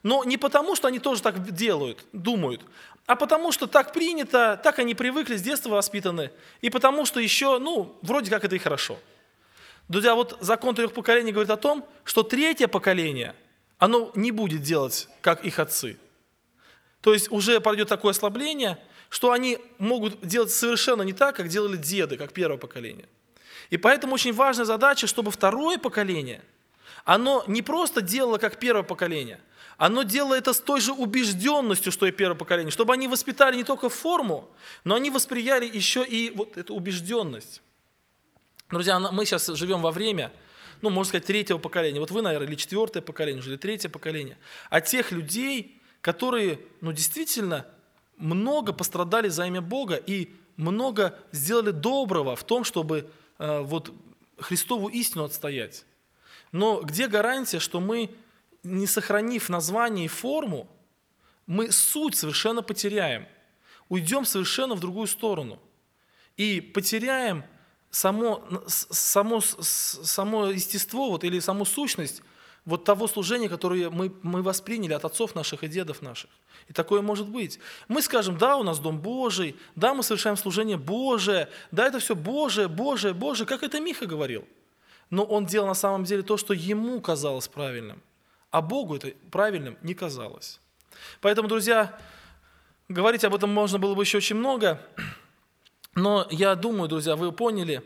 Но не потому, что они тоже так делают, думают, а потому что так принято, так они привыкли, с детства воспитаны, и потому что еще, ну, вроде как это и хорошо. Друзья, вот закон трех поколений говорит о том, что третье поколение, оно не будет делать, как их отцы. То есть уже пойдет такое ослабление, что они могут делать совершенно не так, как делали деды, как первое поколение. И поэтому очень важная задача, чтобы второе поколение, оно не просто делало, как первое поколение, оно делало это с той же убежденностью, что и первое поколение, чтобы они воспитали не только форму, но они восприяли еще и вот эту убежденность. Друзья, мы сейчас живем во время, ну, можно сказать, третьего поколения. Вот вы, наверное, или четвертое поколение, или третье поколение. А тех людей, которые, ну, действительно много пострадали за имя Бога и много сделали доброго в том, чтобы э, вот Христову истину отстоять. Но где гарантия, что мы, не сохранив название и форму, мы суть совершенно потеряем, уйдем совершенно в другую сторону и потеряем само, само, само естество вот, или саму сущность вот того служения, которое мы, мы восприняли от отцов наших и дедов наших. И такое может быть. Мы скажем, да, у нас Дом Божий, да, мы совершаем служение Божие, да, это все Божие, Божие, Божие, как это Миха говорил. Но он делал на самом деле то, что ему казалось правильным, а Богу это правильным не казалось. Поэтому, друзья, говорить об этом можно было бы еще очень много, но я думаю, друзья, вы поняли,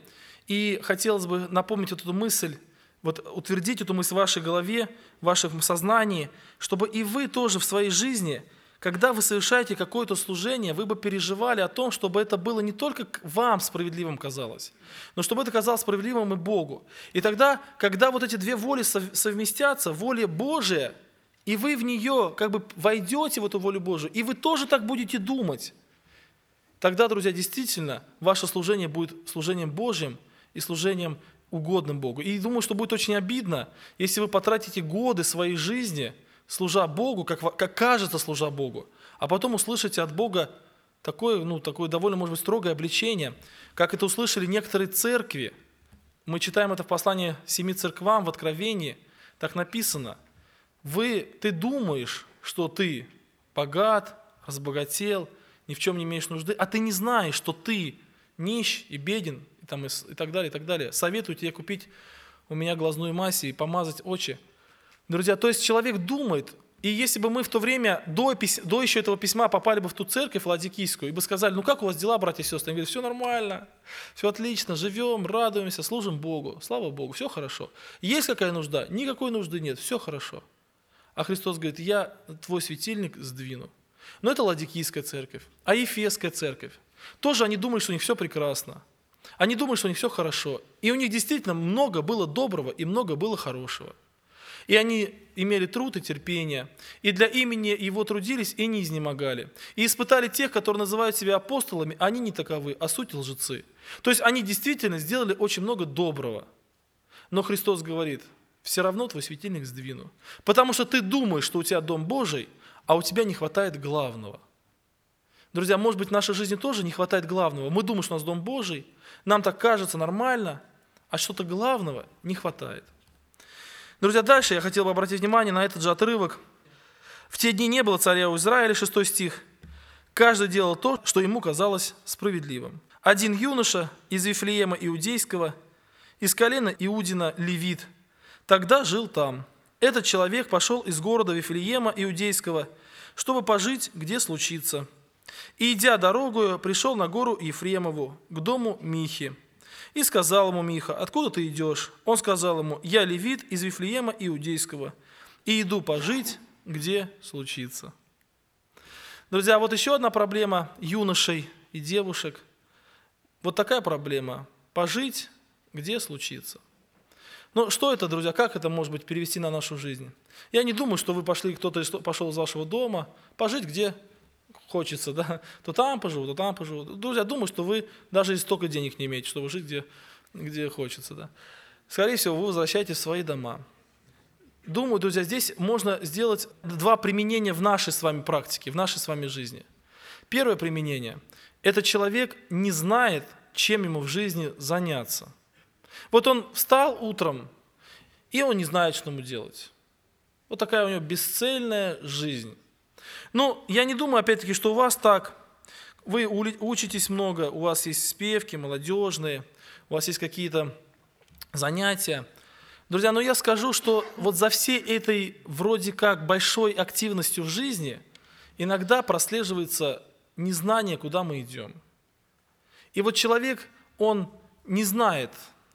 и хотелось бы напомнить вот эту мысль, вот утвердить эту мысль в вашей голове, в вашем сознании, чтобы и вы тоже в своей жизни, когда вы совершаете какое-то служение, вы бы переживали о том, чтобы это было не только вам справедливым казалось, но чтобы это казалось справедливым и Богу. И тогда, когда вот эти две воли совместятся, воля Божия, и вы в нее как бы войдете в эту волю Божию, и вы тоже так будете думать, тогда, друзья, действительно, ваше служение будет служением Божьим и служением угодным Богу. И думаю, что будет очень обидно, если вы потратите годы своей жизни, служа Богу, как, как кажется, служа Богу, а потом услышите от Бога такое, ну, такое довольно, может быть, строгое обличение, как это услышали некоторые церкви. Мы читаем это в послании семи церквам в Откровении, так написано. Вы, ты думаешь, что ты богат, разбогател, ни в чем не имеешь нужды, а ты не знаешь, что ты нищ и беден, и, там, и, и так далее, и так далее. Советую тебе купить у меня глазную мазь и помазать очи. Друзья, то есть человек думает, и если бы мы в то время, до, пись... до еще этого письма попали бы в ту церковь ладикийскую, и бы сказали, ну как у вас дела, братья и сестры? Они говорят, все нормально, все отлично, живем, радуемся, служим Богу, слава Богу, все хорошо. Есть какая нужда? Никакой нужды нет, все хорошо. А Христос говорит, я твой светильник сдвину. Но это ладикийская церковь, а Ефесская церковь. Тоже они думали, что у них все прекрасно. Они думали, что у них все хорошо. И у них действительно много было доброго и много было хорошего. И они имели труд и терпение, и для имени Его трудились и не изнемогали. И испытали тех, которые называют себя апостолами, они не таковы, а суть лжецы. То есть они действительно сделали очень много доброго. Но Христос говорит, все равно твой светильник сдвину. Потому что ты думаешь, что у тебя Дом Божий, а у тебя не хватает главного. Друзья, может быть, в нашей жизни тоже не хватает главного. Мы думаем, что у нас Дом Божий, нам так кажется нормально, а что-то главного не хватает. Друзья, дальше я хотел бы обратить внимание на этот же отрывок. «В те дни не было царя у Израиля», шестой стих. «Каждый делал то, что ему казалось справедливым. Один юноша из Вифлеема Иудейского, из колена Иудина Левит, тогда жил там. Этот человек пошел из города Вифлеема Иудейского, чтобы пожить, где случится. И, идя дорогою, пришел на гору Ефремову, к дому Михи. И сказал ему Миха, откуда ты идешь? Он сказал ему, я левит из Вифлеема Иудейского, и иду пожить, где случится». Друзья, вот еще одна проблема юношей и девушек. Вот такая проблема – пожить, где случится. Ну, что это, друзья, как это может быть перевести на нашу жизнь? Я не думаю, что вы пошли, кто-то пошел из вашего дома, пожить, где хочется, да, то там поживу, то там поживу. Друзья, думаю, что вы даже если столько денег не имеете, чтобы жить, где, где хочется, да. Скорее всего, вы возвращаетесь в свои дома. Думаю, друзья, здесь можно сделать два применения в нашей с вами практике, в нашей с вами жизни. Первое применение – это человек не знает, чем ему в жизни заняться. Вот он встал утром, и он не знает, что ему делать. Вот такая у него бесцельная жизнь. Ну, я не думаю, опять-таки, что у вас так. Вы учитесь много, у вас есть спевки молодежные, у вас есть какие-то занятия. Друзья, но я скажу, что вот за всей этой вроде как большой активностью в жизни иногда прослеживается незнание, куда мы идем. И вот человек, он не знает.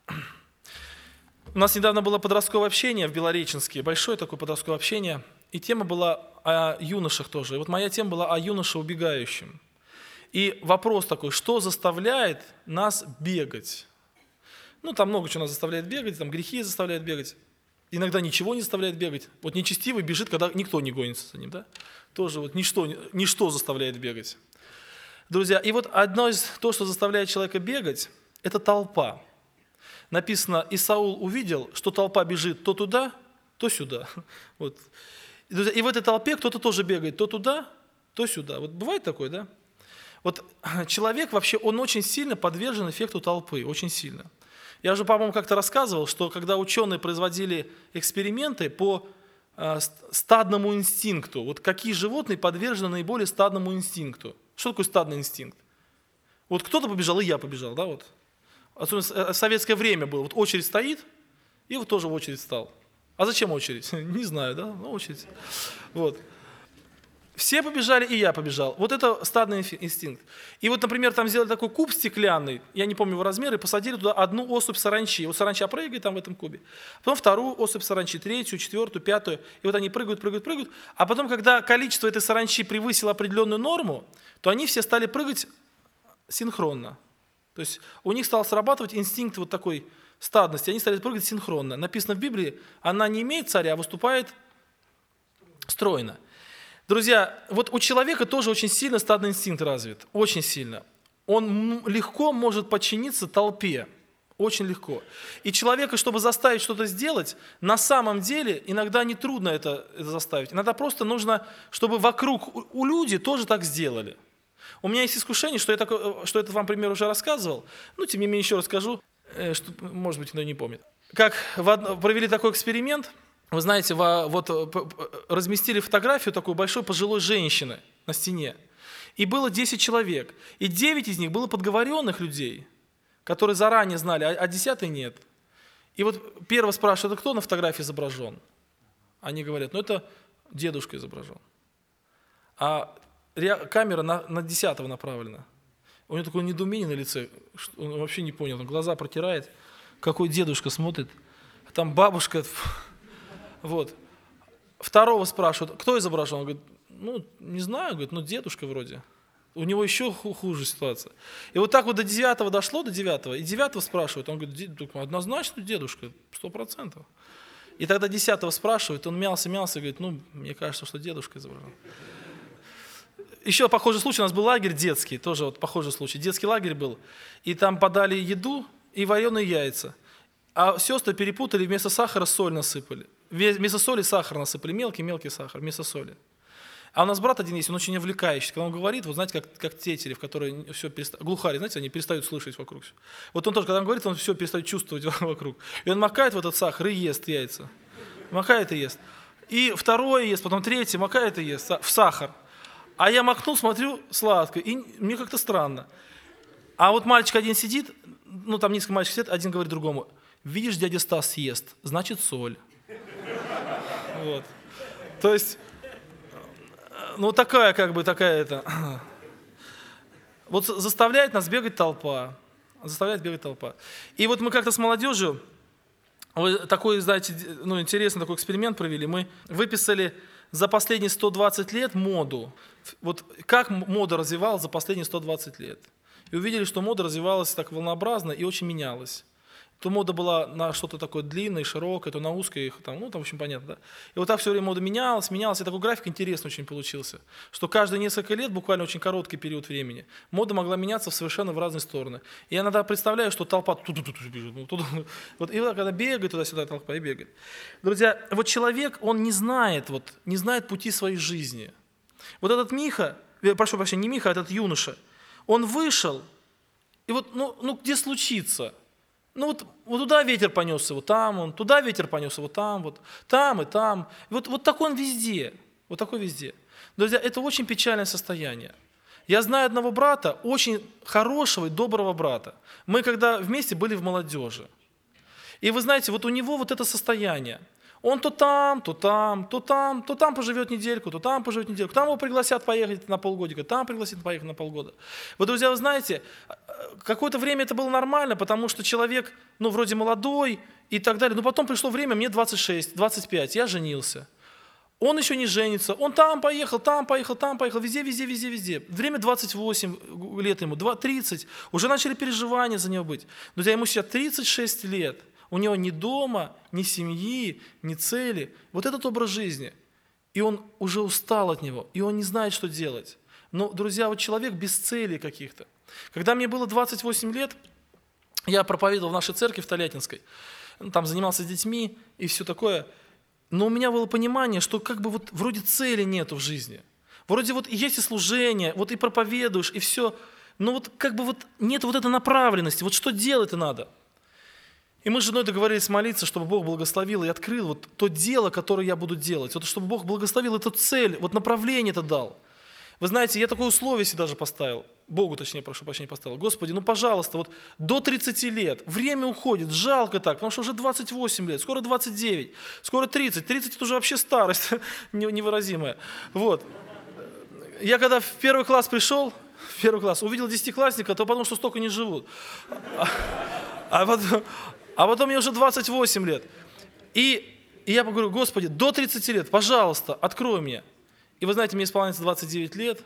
У нас недавно было подростковое общение в Белореченске, большое такое подростковое общение, и тема была о юношах тоже. И вот моя тема была о юноше убегающем. И вопрос такой, что заставляет нас бегать? Ну, там много чего нас заставляет бегать, там грехи заставляют бегать. Иногда ничего не заставляет бегать. Вот нечестивый бежит, когда никто не гонится за ним, да? Тоже вот ничто, ничто заставляет бегать. Друзья, и вот одно из то, что заставляет человека бегать, это толпа. Написано, и Саул увидел, что толпа бежит то туда, то сюда. Вот. Друзья, и в этой толпе кто-то тоже бегает то туда, то сюда. Вот бывает такое, да? Вот человек вообще, он очень сильно подвержен эффекту толпы, очень сильно. Я уже, по-моему, как-то рассказывал, что когда ученые производили эксперименты по э, стадному инстинкту, вот какие животные подвержены наиболее стадному инстинкту. Что такое стадный инстинкт? Вот кто-то побежал, и я побежал, да, вот. Особенно в советское время было, вот очередь стоит, и вот тоже в очередь стал. А зачем очередь? Не знаю, да, ну очередь. Вот. Все побежали, и я побежал. Вот это стадный инстинкт. И вот, например, там сделали такой куб стеклянный, я не помню его размеры, посадили туда одну особь саранчи. Вот саранча прыгает там в этом кубе. Потом вторую особь саранчи, третью, четвертую, пятую. И вот они прыгают, прыгают, прыгают. А потом, когда количество этой саранчи превысило определенную норму, то они все стали прыгать синхронно. То есть у них стал срабатывать инстинкт вот такой стадности. Они стали прыгать синхронно. Написано в Библии, она не имеет царя, а выступает стройно. Друзья, вот у человека тоже очень сильно стадный инстинкт развит, очень сильно. Он легко может подчиниться толпе, очень легко. И человека, чтобы заставить что-то сделать, на самом деле иногда нетрудно это, это заставить. Иногда просто нужно, чтобы вокруг у, у людей тоже так сделали. У меня есть искушение, что я, такой, что это вам пример уже рассказывал, ну, тем не менее еще расскажу, что, может быть, кто не помнит. Как в, провели такой эксперимент. Вы знаете, вот разместили фотографию такой большой пожилой женщины на стене. И было десять человек. И девять из них было подговоренных людей, которые заранее знали, а десятый нет. И вот первый спрашивает, это кто на фотографии изображен? Они говорят, ну это дедушка изображен. А камера на, на десятого направлена. У него такое недоумение на лице, что он вообще не понял. Он глаза протирает, какой дедушка смотрит. А там бабушка... Вот. Второго спрашивают, кто изображен? Он говорит, ну, не знаю, говорит, ну, дедушка вроде. У него еще хуже ситуация. И вот так вот до девятого дошло, до девятого, и девятого спрашивают, он говорит, однозначно дедушка, сто процентов. И тогда десятого спрашивают, он мялся, мялся, и говорит, ну, мне кажется, что дедушка изображен. Еще похожий случай, у нас был лагерь детский, тоже вот похожий случай. Детский лагерь был, и там подали еду и вареные яйца. А сестры перепутали, вместо сахара соль насыпали. Вместо соли сахар насыпали, мелкий-мелкий сахар, вместо соли. А у нас брат один есть, он очень увлекающий. Когда он говорит, вот знаете, как, как Тетерев, которые все перестают, глухари, знаете, они перестают слышать вокруг. Вот он тоже, когда он говорит, он все перестает чувствовать вокруг. И он макает в этот сахар и ест яйца. Макает и ест. И второе ест, потом третье, макает и ест в сахар. А я макнул, смотрю, сладко, и мне как-то странно. А вот мальчик один сидит, ну там несколько мальчиков сидят, один говорит другому, видишь, дядя Стас съест, значит соль. Вот. То есть, ну такая как бы, такая это... Вот заставляет нас бегать толпа. Заставляет бегать толпа. И вот мы как-то с молодежью такой, знаете, ну, интересный такой эксперимент провели. Мы выписали за последние сто двадцать лет моду. Вот как мода развивалась за последние сто двадцать лет. И увидели, что мода развивалась так волнообразно и очень менялась. То мода была на что-то такое длинное, широкое, то на узкое, там, ну, там, в общем, понятно, да? И вот так все время мода менялась, менялась, и такой график интересный очень получился, что каждые несколько лет, буквально очень короткий период времени, мода могла меняться совершенно в разные стороны. И я иногда представляю, что толпа тут-тут бежит, вот, и когда бегает туда-сюда толпа и бегает. Друзья, вот человек, он не знает, вот, не знает пути своей жизни. Вот этот Миха, прошу прощения, не Миха, а этот юноша, он вышел, и вот, ну, ну где случится? Ну вот, вот туда ветер понес его, там он, туда ветер понес его, там вот, там и там. Вот, вот такой он везде, вот такой везде. Друзья, это очень печальное состояние. Я знаю одного брата, очень хорошего и доброго брата. Мы когда вместе были в молодежи. И вы знаете, вот у него вот это состояние. Он то там, то там, то там, то там поживет недельку, то там поживет недельку. Там его пригласят поехать на полгодика, там пригласят поехать на полгода. Вы, друзья, вы знаете, какое-то время это было нормально, потому что человек, ну, вроде молодой и так далее. Но потом пришло время, мне двадцать шесть, двадцать пять, я женился. Он еще не женится, он там поехал, там поехал, там поехал, везде, везде, везде, везде. Время двадцать восемь лет ему, тридцать, уже начали переживания за него быть. Друзья, ему сейчас тридцать шесть лет. У него ни дома, ни семьи, ни цели. Вот этот образ жизни. И он уже устал от него, и он не знает, что делать. Но, друзья, вот человек без целей каких-то. Когда мне было двадцать восемь лет, я проповедовал в нашей церкви в Тольяттинской. Там занимался с детьми и все такое. Но у меня было понимание, что как бы вот вроде цели нету в жизни. Вроде вот есть и служение, вот и проповедуешь, и все. Но вот как бы вот нет вот этой направленности. Вот что делать-то надо? И мы с женой договорились молиться, чтобы Бог благословил и открыл вот то дело, которое я буду делать. Вот чтобы Бог благословил эту цель, вот направление это дал. Вы знаете, я такое условие себе даже поставил. Богу, точнее, прошу прощения, поставил. Господи, ну, пожалуйста, вот до тридцати лет, время уходит, жалко так, потому что уже двадцать восемь лет, скоро двадцать девять, скоро тридцать. тридцать это уже вообще старость невыразимая. Вот. Я когда в первый класс пришел, в первый класс, увидел десятиклассника, то подумал, что столько не живут. А, а потом... А потом мне уже двадцать восемь лет. И, и я говорю, Господи, до тридцати лет, пожалуйста, открой мне. И вы знаете, мне исполняется двадцать девять лет,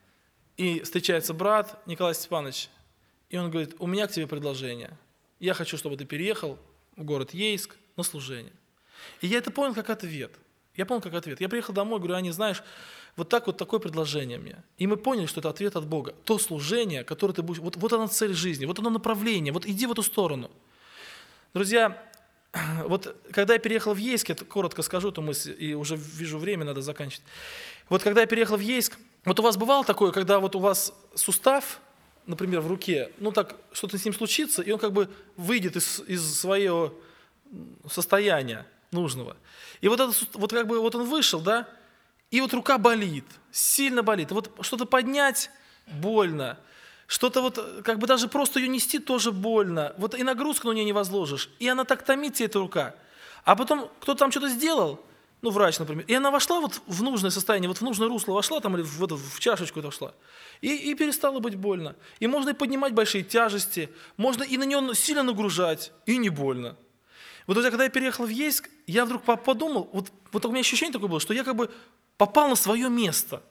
и встречается брат Николай Степанович, и он говорит, у меня к тебе предложение. Я хочу, чтобы ты переехал в город Ейск на служение. И я это понял как ответ. Я понял как ответ. Я приехал домой, говорю, Аня, знаешь, вот так вот такое предложение мне. И мы поняли, что это ответ от Бога. То служение, которое ты будешь... Вот, вот оно цель жизни, вот оно направление, вот иди в эту сторону. Друзья, вот когда я переехал в Ейск, я коротко скажу эту мысль, и уже вижу время, надо заканчивать. Вот когда я переехал в Ейск, вот у вас бывало такое, когда вот у вас сустав, например, в руке, ну так что-то с ним случится, и он как бы выйдет из, из своего состояния нужного. И вот, это, вот как бы вот он вышел, да, и вот рука болит, сильно болит. И вот что-то поднять больно. Что-то вот, как бы даже просто ее нести тоже больно. Вот и нагрузку на нее не возложишь. И она так томит тебе, эта рука. А потом кто-то там что-то сделал, ну, врач, например, и она вошла вот в нужное состояние, вот в нужное русло вошла, там, или в, эту, в чашечку это вошла, и, и перестало быть больно. И можно и поднимать большие тяжести, можно и на нее сильно нагружать, и не больно. Вот, друзья, когда я переехал в Ейск, я вдруг подумал, вот, вот у меня ощущение такое было, что я как бы попал на свое место.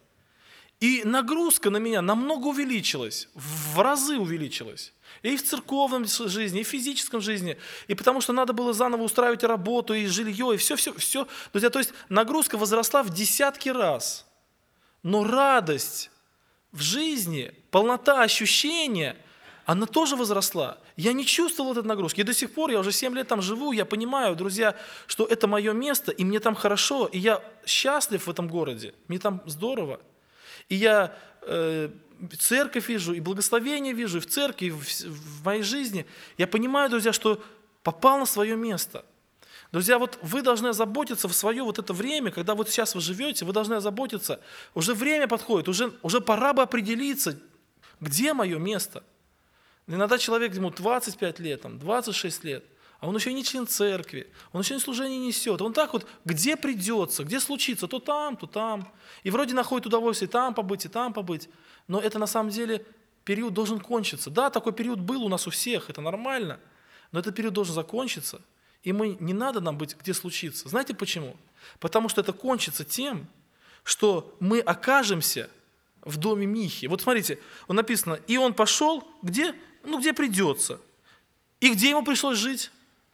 И нагрузка на меня намного увеличилась, в разы увеличилась. И в церковном жизни, и в физическом жизни. И потому что надо было заново устраивать работу, и жилье, и все, все, все. Друзья, то есть нагрузка возросла в десятки раз. Но радость в жизни, полнота ощущения, она тоже возросла. Я не чувствовал этой нагрузки. И до сих пор, я уже семь лет там живу, я понимаю, друзья, что это мое место, и мне там хорошо, и я счастлив в этом городе. Мне там здорово. И я э, церковь вижу, и благословение вижу, и в церкви, и в, в моей жизни. Я понимаю, друзья, что попал на свое место. Друзья, вот вы должны озаботиться в свое вот это время, когда вот сейчас вы живете, вы должны озаботиться. Уже время подходит, уже, уже пора бы определиться, где мое место. Иногда человек, ему двадцать пять лет, там, двадцать шесть лет, а он еще и не член церкви, он еще и служение несет. Он так вот, где придется, где случится, то там, то там. И вроде находит удовольствие там побыть, и там побыть. Но это на самом деле период должен кончиться. Да, такой период был у нас у всех, это нормально. Но этот период должен закончиться. И мы, не надо нам быть, где случится. Знаете почему? Потому что это кончится тем, что мы окажемся в доме Михи. Вот смотрите, он написано, и он пошел, где? Ну, где придется. И где ему пришлось жить?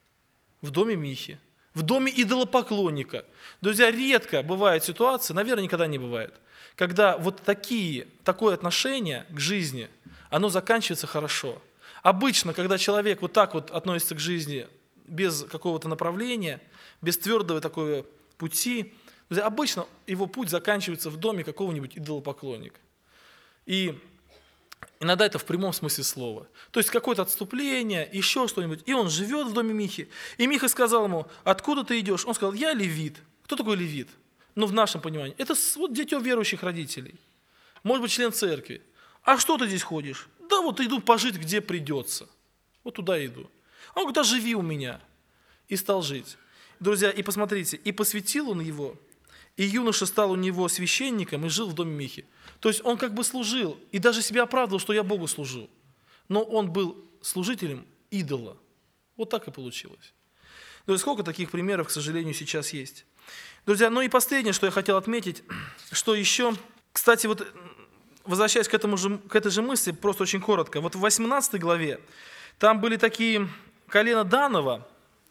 В доме Михи, в доме идолопоклонника. Друзья, редко бывает ситуация, наверное, никогда не бывает, когда вот такие, такое отношение к жизни, оно заканчивается хорошо. Обычно, когда человек вот так вот относится к жизни без какого-то направления, без твердого такого пути, друзья, обычно его путь заканчивается в доме какого-нибудь идолопоклонника. И Иногда это в прямом смысле слова. То есть какое-то отступление, еще что-нибудь. И он живет в доме Михи. И Миха сказал ему: откуда ты идешь? Он сказал: я левит. Кто такой левит? Ну, в нашем понимании. Это вот дитё верующих родителей. Может быть, член церкви. А что ты здесь ходишь? Да вот иду пожить, где придется. Вот туда иду. А он говорит: да живи у меня. И стал жить. Друзья, и посмотрите, и посвятил он его, и юноша стал у него священником и жил в доме Михи. То есть он как бы служил, и даже себя оправдывал, что я Богу служу. Но он был служителем идола. Вот так и получилось. Друзья, сколько таких примеров, к сожалению, сейчас есть. Друзья, ну и последнее, что я хотел отметить, что еще, кстати, вот возвращаясь к, этому же, к этой же мысли, просто очень коротко. Вот в восемнадцатой главе там были такие колена Данова.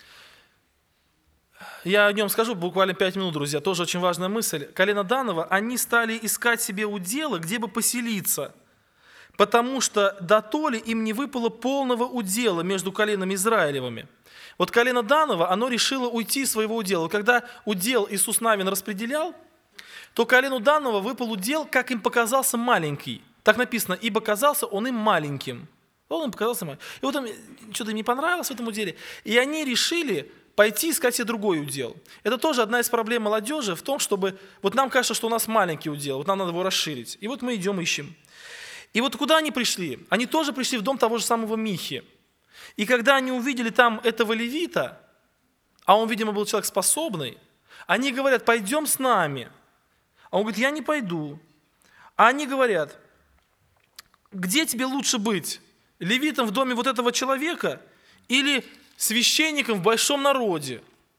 Я о нем скажу буквально пять минут, друзья, тоже очень важная мысль. Колено Данова, они стали искать себе удела, где бы поселиться, потому что дотоле им не выпало полного удела между коленами Израилевыми. Вот колено Данова, оно решило уйти из своего удела. Когда удел Иисус Навин распределял, то колену Данова выпал удел, как им показался, маленький. Так написано: ибо казался он им маленьким. Он им показался маленьким. И вот им что-то им не понравилось в этом уделе, и они решили пойти искать себе другой удел. Это тоже одна из проблем молодежи в том, чтобы... Вот нам кажется, что у нас маленький удел, вот нам надо его расширить. И вот мы идем, ищем. И вот куда они пришли? Они тоже пришли в дом того же самого Михи. И когда они увидели там этого левита, а он, видимо, был человек способный, они говорят: пойдем с нами. А он говорит: я не пойду. А они говорят: где тебе лучше быть? Левитом в доме вот этого человека или священником в большом народе?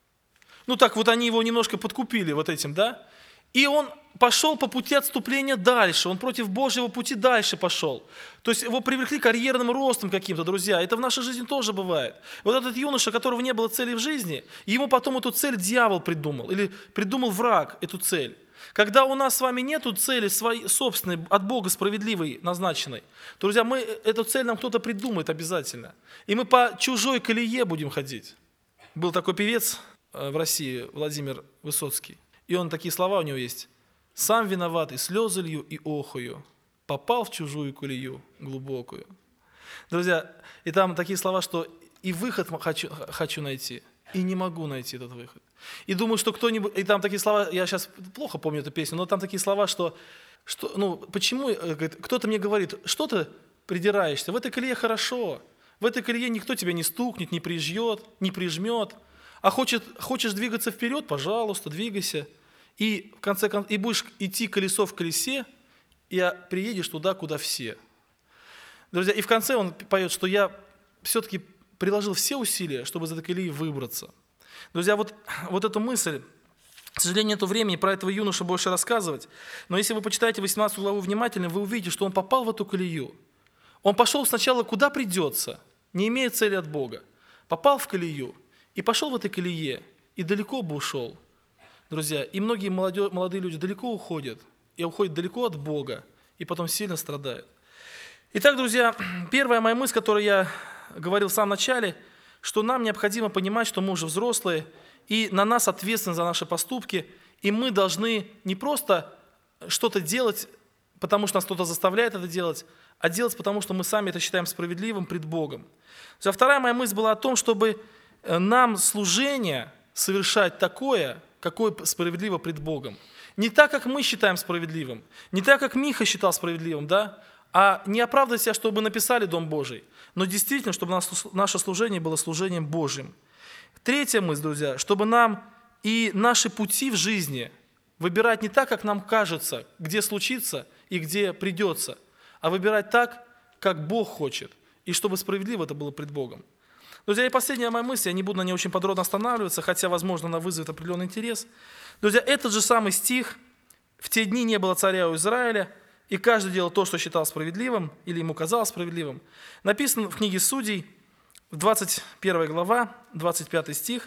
Ну так вот они его немножко подкупили вот этим, да? И он пошел по пути отступления дальше, он против Божьего пути дальше пошел. То есть его привлекли карьерным ростом каким-то, друзья. Это в нашей жизни тоже бывает. Вот этот юноша, которого не было цели в жизни, ему потом эту цель дьявол придумал, или придумал враг эту цель. Когда у нас с вами нету цели своей собственной, от Бога справедливой, назначенной, то, друзья, мы, эту цель нам кто-то придумает обязательно. И мы по чужой колее будем ходить. Был такой певец в России, Владимир Высоцкий, и он, такие слова у него есть: «Сам виноват, и слезы лью, и охую, попал в чужую колею глубокую». Друзья, и там такие слова, что и выход хочу, хочу найти, и не могу найти этот выход. И думаю, что кто-нибудь... И там такие слова, я сейчас плохо помню эту песню, но там такие слова, что... что ну, почему... Говорит, кто-то мне говорит: что ты придираешься? В этой колее хорошо. В этой колее никто тебя не стукнет, не прижмет, не прижмет. А хочет, хочешь двигаться вперед? Пожалуйста, двигайся. И в конце концов, и будешь идти колесо в колесе, и приедешь туда, куда все. Друзья, и в конце он поет, что я все-таки приложил все усилия, чтобы из этой колеи выбраться. Друзья, вот, вот эту мысль, к сожалению, нету времени про этого юношу больше рассказывать, но если вы почитаете восемнадцатую главу внимательно, вы увидите, что он попал в эту колею. Он пошел сначала куда придется, не имея цели от Бога. Попал в колею и пошел в этой колее, и далеко бы ушел. Друзья, и многие молодежь, молодые люди далеко уходят, и уходят далеко от Бога, и потом сильно страдают. Итак, друзья, первая моя мысль, которую я говорил в самом начале, что нам необходимо понимать, что мы уже взрослые, и на нас ответственность за наши поступки, и мы должны не просто что-то делать, потому что нас кто-то заставляет это делать, а делать, потому что мы сами это считаем справедливым пред Богом. Вторая моя мысль была о том, чтобы нам служение совершать такое, какое справедливо пред Богом. Не так, как мы считаем справедливым, не так, как Миха считал справедливым, да, а не оправдывать себя, чтобы написали Дом Божий, но действительно, чтобы наше служение было служением Божьим. Третья мысль, друзья, чтобы нам и наши пути в жизни выбирать не так, как нам кажется, где случится и где придется, а выбирать так, как Бог хочет, и чтобы справедливо это было пред Богом. Друзья, и последняя моя мысль, я не буду на ней очень подробно останавливаться, хотя, возможно, она вызовет определенный интерес. Друзья, этот же самый стих: «В те дни не было царя у Израиля, и каждый делал то, что считал справедливым, или ему казалось справедливым», написан в книге Судей, двадцать первая глава, двадцать пятый стих.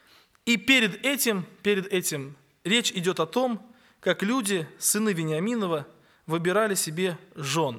И перед этим, перед этим речь идет о том, как люди, сыны Вениаминова, выбирали себе жен.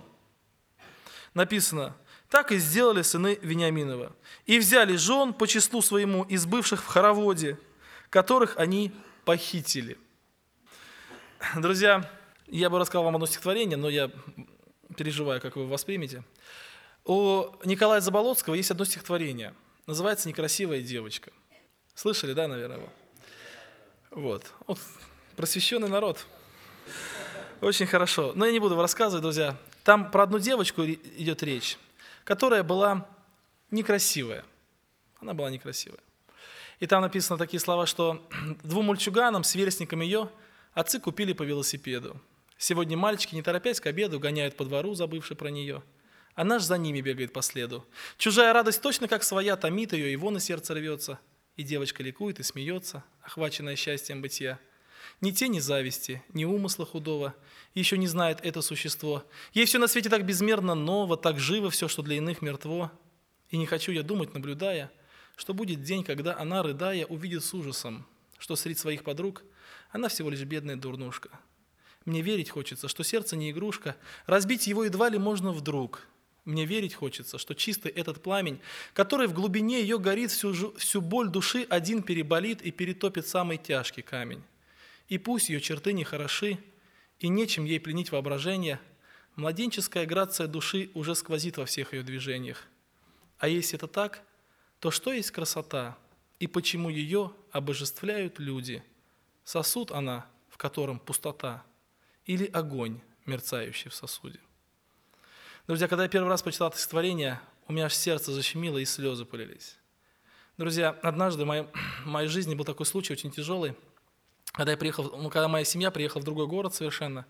Написано: «Так и сделали сыны Вениаминова, и взяли жен по числу своему из бывших в хороводе, которых они похитили». Друзья, я бы рассказал вам одно стихотворение, но я переживаю, как вы его воспримете. У Николая Заболоцкого есть одно стихотворение. Называется «Некрасивая девочка». Слышали, да, наверное, его? Вот. Вот. Просвещенный народ. Очень хорошо. Но я не буду вам рассказывать, друзья. Там про одну девочку идет речь, которая была некрасивая. Она была некрасивая. И там написано такие слова, что двум мальчуганам, сверстникам ее, отцы купили по велосипеду. Сегодня мальчики, не торопясь к обеду, гоняют по двору, забывши про нее. А наш за ними бегает по следу. Чужая радость точно как своя томит ее, и вон и сердце рвется. И девочка ликует и смеется, охваченная счастьем бытия. Ни тени зависти, ни умысла худого еще не знает это существо. Ей все на свете так безмерно ново, так живо все, что для иных мертво. И не хочу я думать, наблюдая, что будет день, когда она, рыдая, увидит с ужасом, что среди своих подруг она всего лишь бедная дурнушка. Мне верить хочется, что сердце не игрушка, разбить его едва ли можно вдруг. Мне верить хочется, что чистый этот пламень, который в глубине ее горит, всю, всю боль души один переболит и перетопит самый тяжкий камень. И пусть ее черты не хороши, и нечем ей пленить воображение, младенческая грация души уже сквозит во всех ее движениях. А если это так, то что есть красота, и почему ее обожествляют люди? Сосуд она, в котором пустота, или огонь, мерцающий в сосуде? Друзья, когда я первый раз прочитал это стихотворение, у меня аж сердце защемило и слезы полились. Друзья, однажды в моей, в моей жизни был такой случай очень тяжелый, когда я приехал, ну, когда моя семья приехала в другой город совершенно.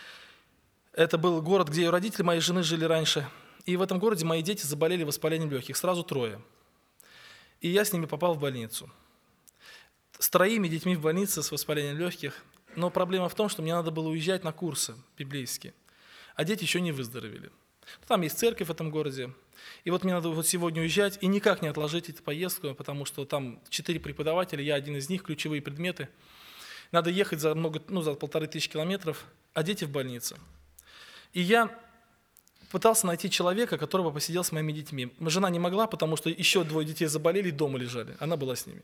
Это был город, где родители моей жены жили раньше. И в этом городе мои дети заболели воспалением легких, сразу трое. И я с ними попал в больницу. С троими детьми в больнице с воспалением легких. Но проблема в том, что мне надо было уезжать на курсы библейские, а дети еще не выздоровели. Там есть церковь в этом городе. И вот мне надо вот сегодня уезжать и никак не отложить эту поездку, потому что там четыре преподавателя, я один из них, ключевые предметы. Надо ехать за, много, ну, за полторы тысячи километров, а дети в больнице. И я пытался найти человека, которого посидел с моими детьми. Жена не могла, потому что еще двое детей заболели и дома лежали. Она была с ними.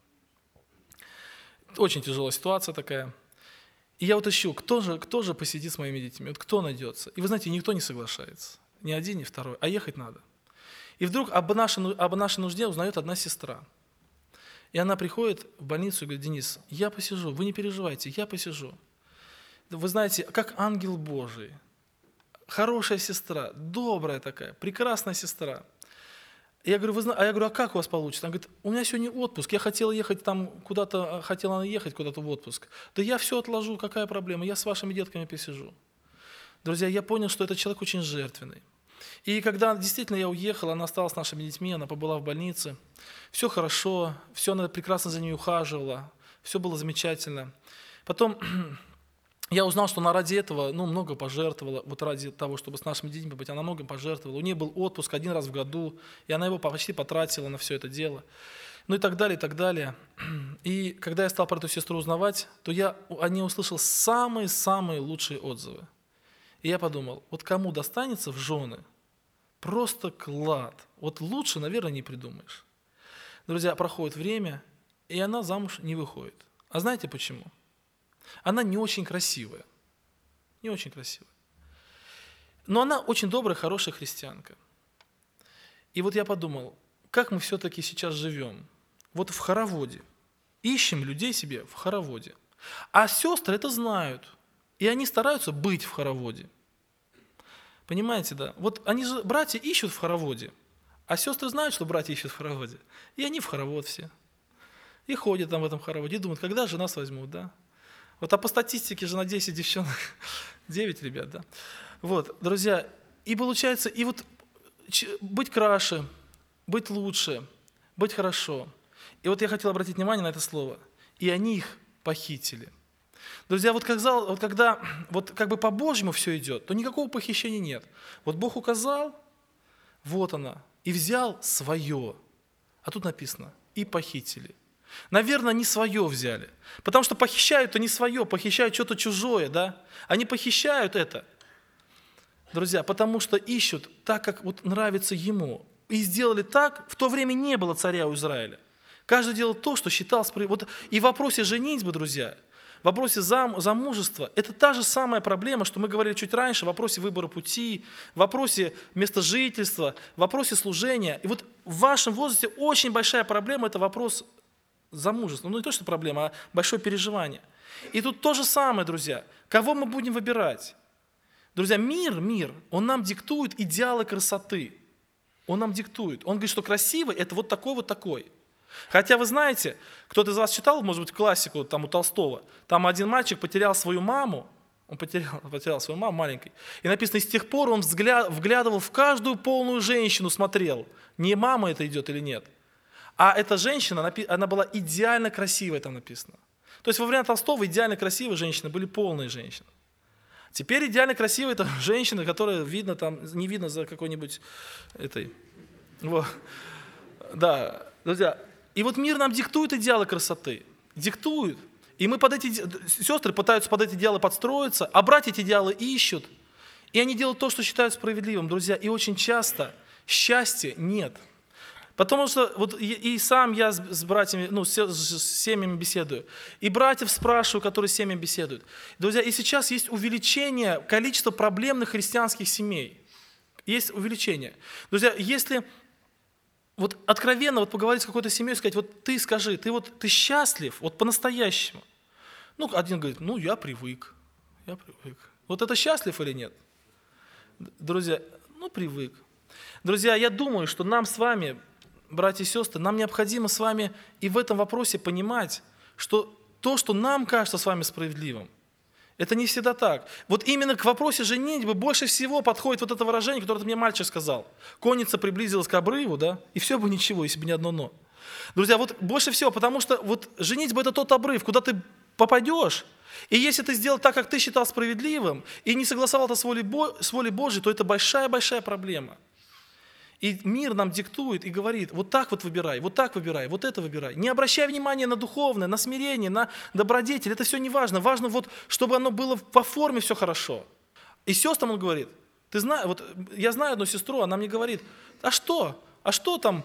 Очень тяжелая ситуация такая. И я вот ищу, кто же, кто же посидит с моими детьми, вот кто найдется. И вы знаете, никто не соглашается, ни один, ни второй, а ехать надо. И вдруг об нашей, об нашей нужде узнает одна сестра. И она приходит в больницу и говорит: Денис, я посижу, вы не переживайте, я посижу. Вы знаете, как ангел Божий, хорошая сестра, добрая такая, прекрасная сестра. Я говорю, вы знаете, а я говорю, а как у вас получится? Она говорит, у меня сегодня отпуск, я хотела ехать там куда-то, хотела ехать куда-то в отпуск. Да я все отложу, какая проблема, я с вашими детками посижу. Друзья, я понял, что этот человек очень жертвенный. И когда действительно я уехал, она осталась с нашими детьми, она побыла в больнице. Все хорошо, все, она прекрасно за ней ухаживала, все было замечательно. Потом я узнал, что она ради этого ну, много пожертвовала, вот ради того, чтобы с нашими детьми быть, она многим пожертвовала. У нее был отпуск один раз в году, и она его почти потратила на все это дело. Ну и так далее, и так далее. И когда я стал про эту сестру узнавать, то я о ней услышал самые-самые лучшие отзывы. И я подумал, вот кому достанется в жены, просто клад. Вот лучше, наверное, не придумаешь. Друзья, проходит время, и она замуж не выходит. А знаете почему? Она не очень красивая. Не очень красивая. Но она очень добрая, хорошая христианка. И вот я подумал, как мы все-таки сейчас живем? Вот в хороводе. Ищем людей себе в хороводе. А сестры это знают. И они стараются быть в хороводе. Понимаете, да? Вот они же, братья ищут в хороводе. А сестры знают, что братья ищут в хороводе. И они в хоровод все. И ходят там в этом хороводе. И думают, когда же нас возьмут, да? Вот а по статистике же на десять девчонок, девять ребят, да? Вот, друзья, и получается, и вот быть краше, быть лучше, быть хорошо. И вот я хотел обратить внимание на это слово. И они их похитили. Друзья, вот, как, вот когда вот как бы по-божьему все идет, то никакого похищения нет. Вот Бог указал, вот она, и взял свое. А тут написано, и похитили. Наверное, не свое взяли. Потому что похищают-то не свое, похищают что-то чужое, да? Они похищают это, друзья, потому что ищут так, как вот нравится ему. И сделали так, в то время не было царя у Израиля. Каждый делал то, что считал справедливым. Вот и в вопросе женитьбы, друзья, в вопросе зам, замужества, это та же самая проблема, что мы говорили чуть раньше, в вопросе выбора пути, в вопросе места жительства, в вопросе служения. И вот в вашем возрасте очень большая проблема – это вопрос замужества. Ну, не то, что проблема, а большое переживание. И тут то же самое, друзья. Кого мы будем выбирать? Друзья, мир, мир, он нам диктует идеалы красоты. Он нам диктует. Он говорит, что красивый – это вот такой, вот такой. Хотя вы знаете, кто-то из вас читал, может быть, классику там у Толстого, там один мальчик потерял свою маму, он потерял, потерял свою маму маленькой, и написано, и с тех пор он взгляд, вглядывал в каждую полную женщину, смотрел, не мама это идет или нет. А эта женщина, она была идеально красивой, там написано. То есть во время Толстого идеально красивые женщины были полные женщины. Теперь идеально красивая это женщина, которая видно там, не видно за какой-нибудь этой. Вот. Да, друзья. И вот мир нам диктует идеалы красоты. Диктует. И мы под эти сестры пытаются под эти идеалы подстроиться, а братья эти идеалы ищут. И они делают то, что считают справедливым, друзья. И очень часто счастья нет. Потому что вот и, и сам я с, с братьями, ну, с, с семьями беседую. И братьев спрашиваю, которые с семьями беседуют. Друзья, и сейчас есть увеличение количества проблемных христианских семей. Есть увеличение. Друзья, если вот откровенно вот поговорить с какой-то семьей и сказать, вот ты скажи, ты вот ты счастлив, вот по-настоящему. Ну, один говорит, ну, я привык, я привык. Вот это счастлив или нет? Друзья, ну, привык. Друзья, я думаю, что нам с вами, братья и сестры, нам необходимо с вами и в этом вопросе понимать, что то, что нам кажется с вами справедливым, это не всегда так. Вот именно к вопросу женитьбы больше всего подходит вот это выражение, которое мне мальчик сказал. Конница приблизилась к обрыву, да, и все бы ничего, если бы не одно но. Друзья, вот больше всего, потому что вот женитьба – это тот обрыв, куда ты попадешь, и если ты сделал так, как ты считал справедливым, и не согласовал это с волей, с волей Божьей, то это большая-большая проблема. И мир нам диктует и говорит, вот так вот выбирай, вот так выбирай, вот это выбирай. Не обращай внимания на духовное, на смирение, на добродетель, это все не важно. Важно, вот, чтобы оно было по форме все хорошо. И сестрам он говорит, ты знаешь, вот я знаю одну сестру, она мне говорит, а что, а что там,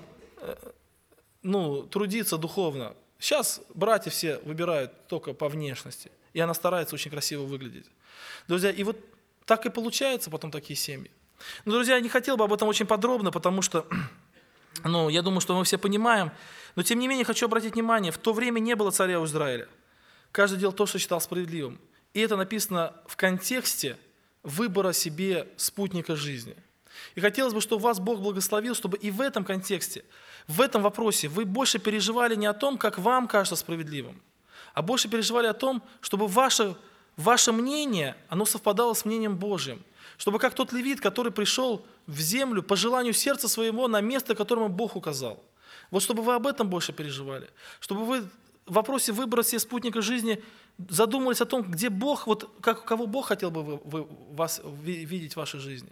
ну, трудиться духовно? Сейчас братья все выбирают только по внешности, и она старается очень красиво выглядеть. Друзья, и вот так и получаются потом такие семьи. Но, друзья, я не хотел бы об этом очень подробно, потому что, ну, я думаю, что мы все понимаем. Но, тем не менее, хочу обратить внимание, в то время не было царя у Израиля. Каждый делал то, что считал справедливым. И это написано в контексте выбора себе спутника жизни. И хотелось бы, чтобы вас Бог благословил, чтобы и в этом контексте, в этом вопросе вы больше переживали не о том, как вам кажется справедливым, а больше переживали о том, чтобы ваше, ваше мнение, оно совпадало с мнением Божьим. Чтобы как тот левит, который пришел в землю по желанию сердца своего на место, которому Бог указал. Вот чтобы вы об этом больше переживали. Чтобы вы в вопросе выбора себе спутника жизни задумались о том, где Бог, вот как, кого Бог хотел бы вы, вы, вас видеть в вашей жизни.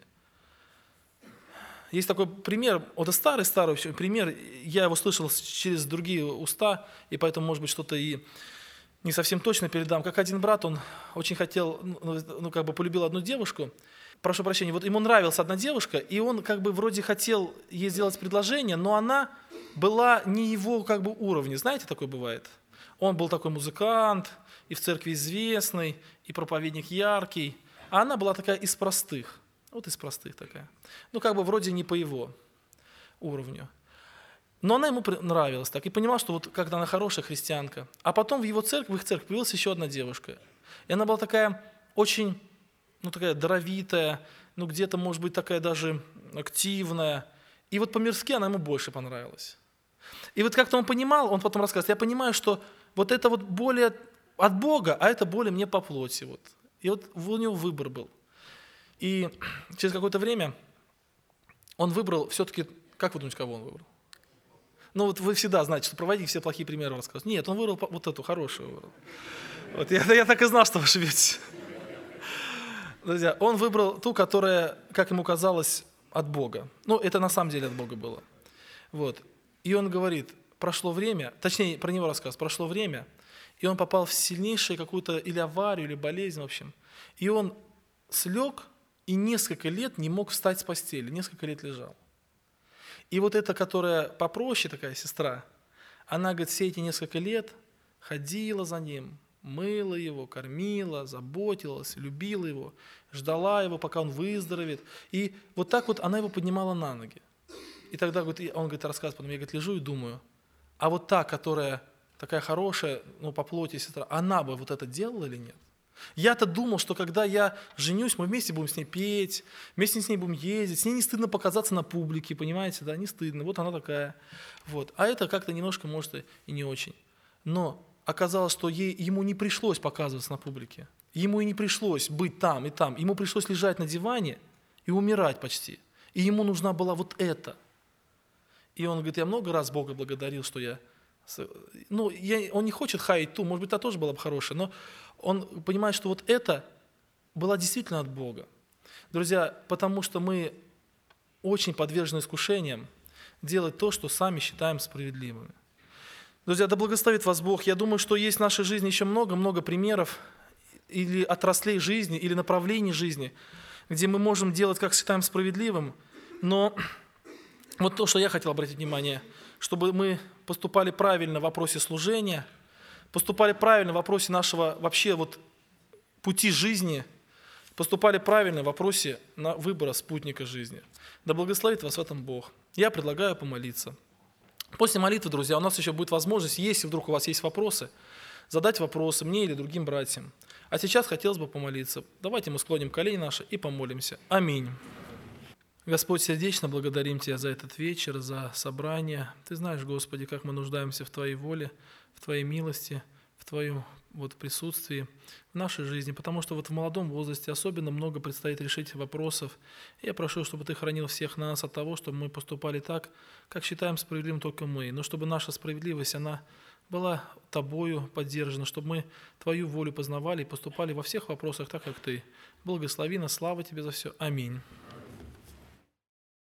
Есть такой пример, это старый-старый пример, я его слышал через другие уста, и поэтому, может быть, что-то и не совсем точно передам. Как один брат, он очень хотел, ну, как бы полюбил одну девушку, прошу прощения, вот ему нравилась одна девушка, и он как бы вроде хотел ей сделать предложение, но она была не его как бы уровня. Знаете, такое бывает? Он был такой музыкант, и в церкви известный, и проповедник яркий, а она была такая из простых. Вот из простых такая. Ну, как бы вроде не по его уровню. Но она ему нравилась так, и понимал, что вот когда она хорошая христианка. А потом в его церкви, в их церкви появилась еще одна девушка. И она была такая очень... ну, такая даровитая, ну, где-то, может быть, такая даже активная. И вот по-мирски она ему больше понравилась. И вот как-то он понимал, он потом рассказывает, я понимаю, что вот это вот более от Бога, а это более мне по плоти. Вот. И вот у него выбор был. И через какое-то время он выбрал все-таки, как вы думаете, кого он выбрал? Ну, вот вы всегда знаете, что проводить все плохие примеры рассказывать. Нет, он выбрал вот эту хорошую. Выбрал. Вот я, я так и знал, что вы ошибетесь. Друзья, он выбрал ту, которая, как ему казалось, от Бога. Ну, это на самом деле от Бога было. Вот. И он говорит, прошло время, точнее, про него рассказ, прошло время, и он попал в сильнейшую какую-то или аварию, или болезнь, в общем. И он слег и несколько лет не мог встать с постели, несколько лет лежал. И вот эта, которая попроще, такая сестра, она, говорит, все эти несколько лет ходила за ним, Мыла его, кормила, заботилась, любила его, ждала его, пока он выздоровеет. И вот так вот она его поднимала на ноги. И тогда говорит, он говорит, рассказывает, потом я говорит, лежу и думаю, а вот та, которая такая хорошая, ну, по плоти сестра, она бы вот это делала или нет? Я-то думал, что когда я женюсь, мы вместе будем с ней петь, вместе с ней будем ездить, с ней не стыдно показаться на публике, понимаете, да, не стыдно, вот она такая. Вот. А это как-то немножко, может, и не очень. Но оказалось, что ей, ему не пришлось показываться на публике, ему и не пришлось быть там и там, ему пришлось лежать на диване и умирать почти. И ему нужна была вот это. И он говорит, я много раз Бога благодарил, что я... Ну, я, он не хочет хаять ту, может быть, та тоже была бы хорошая, но он понимает, что вот это было действительно от Бога. Друзья, потому что мы очень подвержены искушениям делать то, что сами считаем справедливыми. Друзья, да благословит вас Бог. Я думаю, что есть в нашей жизни еще много-много примеров или отраслей жизни, или направлений жизни, где мы можем делать, как считаем справедливым, но вот то, что я хотел обратить внимание, чтобы мы поступали правильно в вопросе служения, поступали правильно в вопросе нашего вообще вот пути жизни, поступали правильно в вопросе на выбора спутника жизни. Да благословит вас в этом Бог. Я предлагаю помолиться. После молитвы, друзья, у нас еще будет возможность, если вдруг у вас есть вопросы, задать вопросы мне или другим братьям. А сейчас хотелось бы помолиться. Давайте мы склоним колени наши и помолимся. Аминь. Господь, сердечно благодарим Тебя за этот вечер, за собрание. Ты знаешь, Господи, как мы нуждаемся в Твоей воле, в Твоей милости, в Твоем вот присутствии в нашей жизни, потому что вот в молодом возрасте особенно много предстоит решить вопросов. И я прошу, чтобы Ты хранил всех нас от того, чтобы мы поступали так, как считаем справедливым только мы, но чтобы наша справедливость, она была Тобою поддержана, чтобы мы Твою волю познавали и поступали во всех вопросах так, как Ты. Благослови нас, слава Тебе за все. Аминь.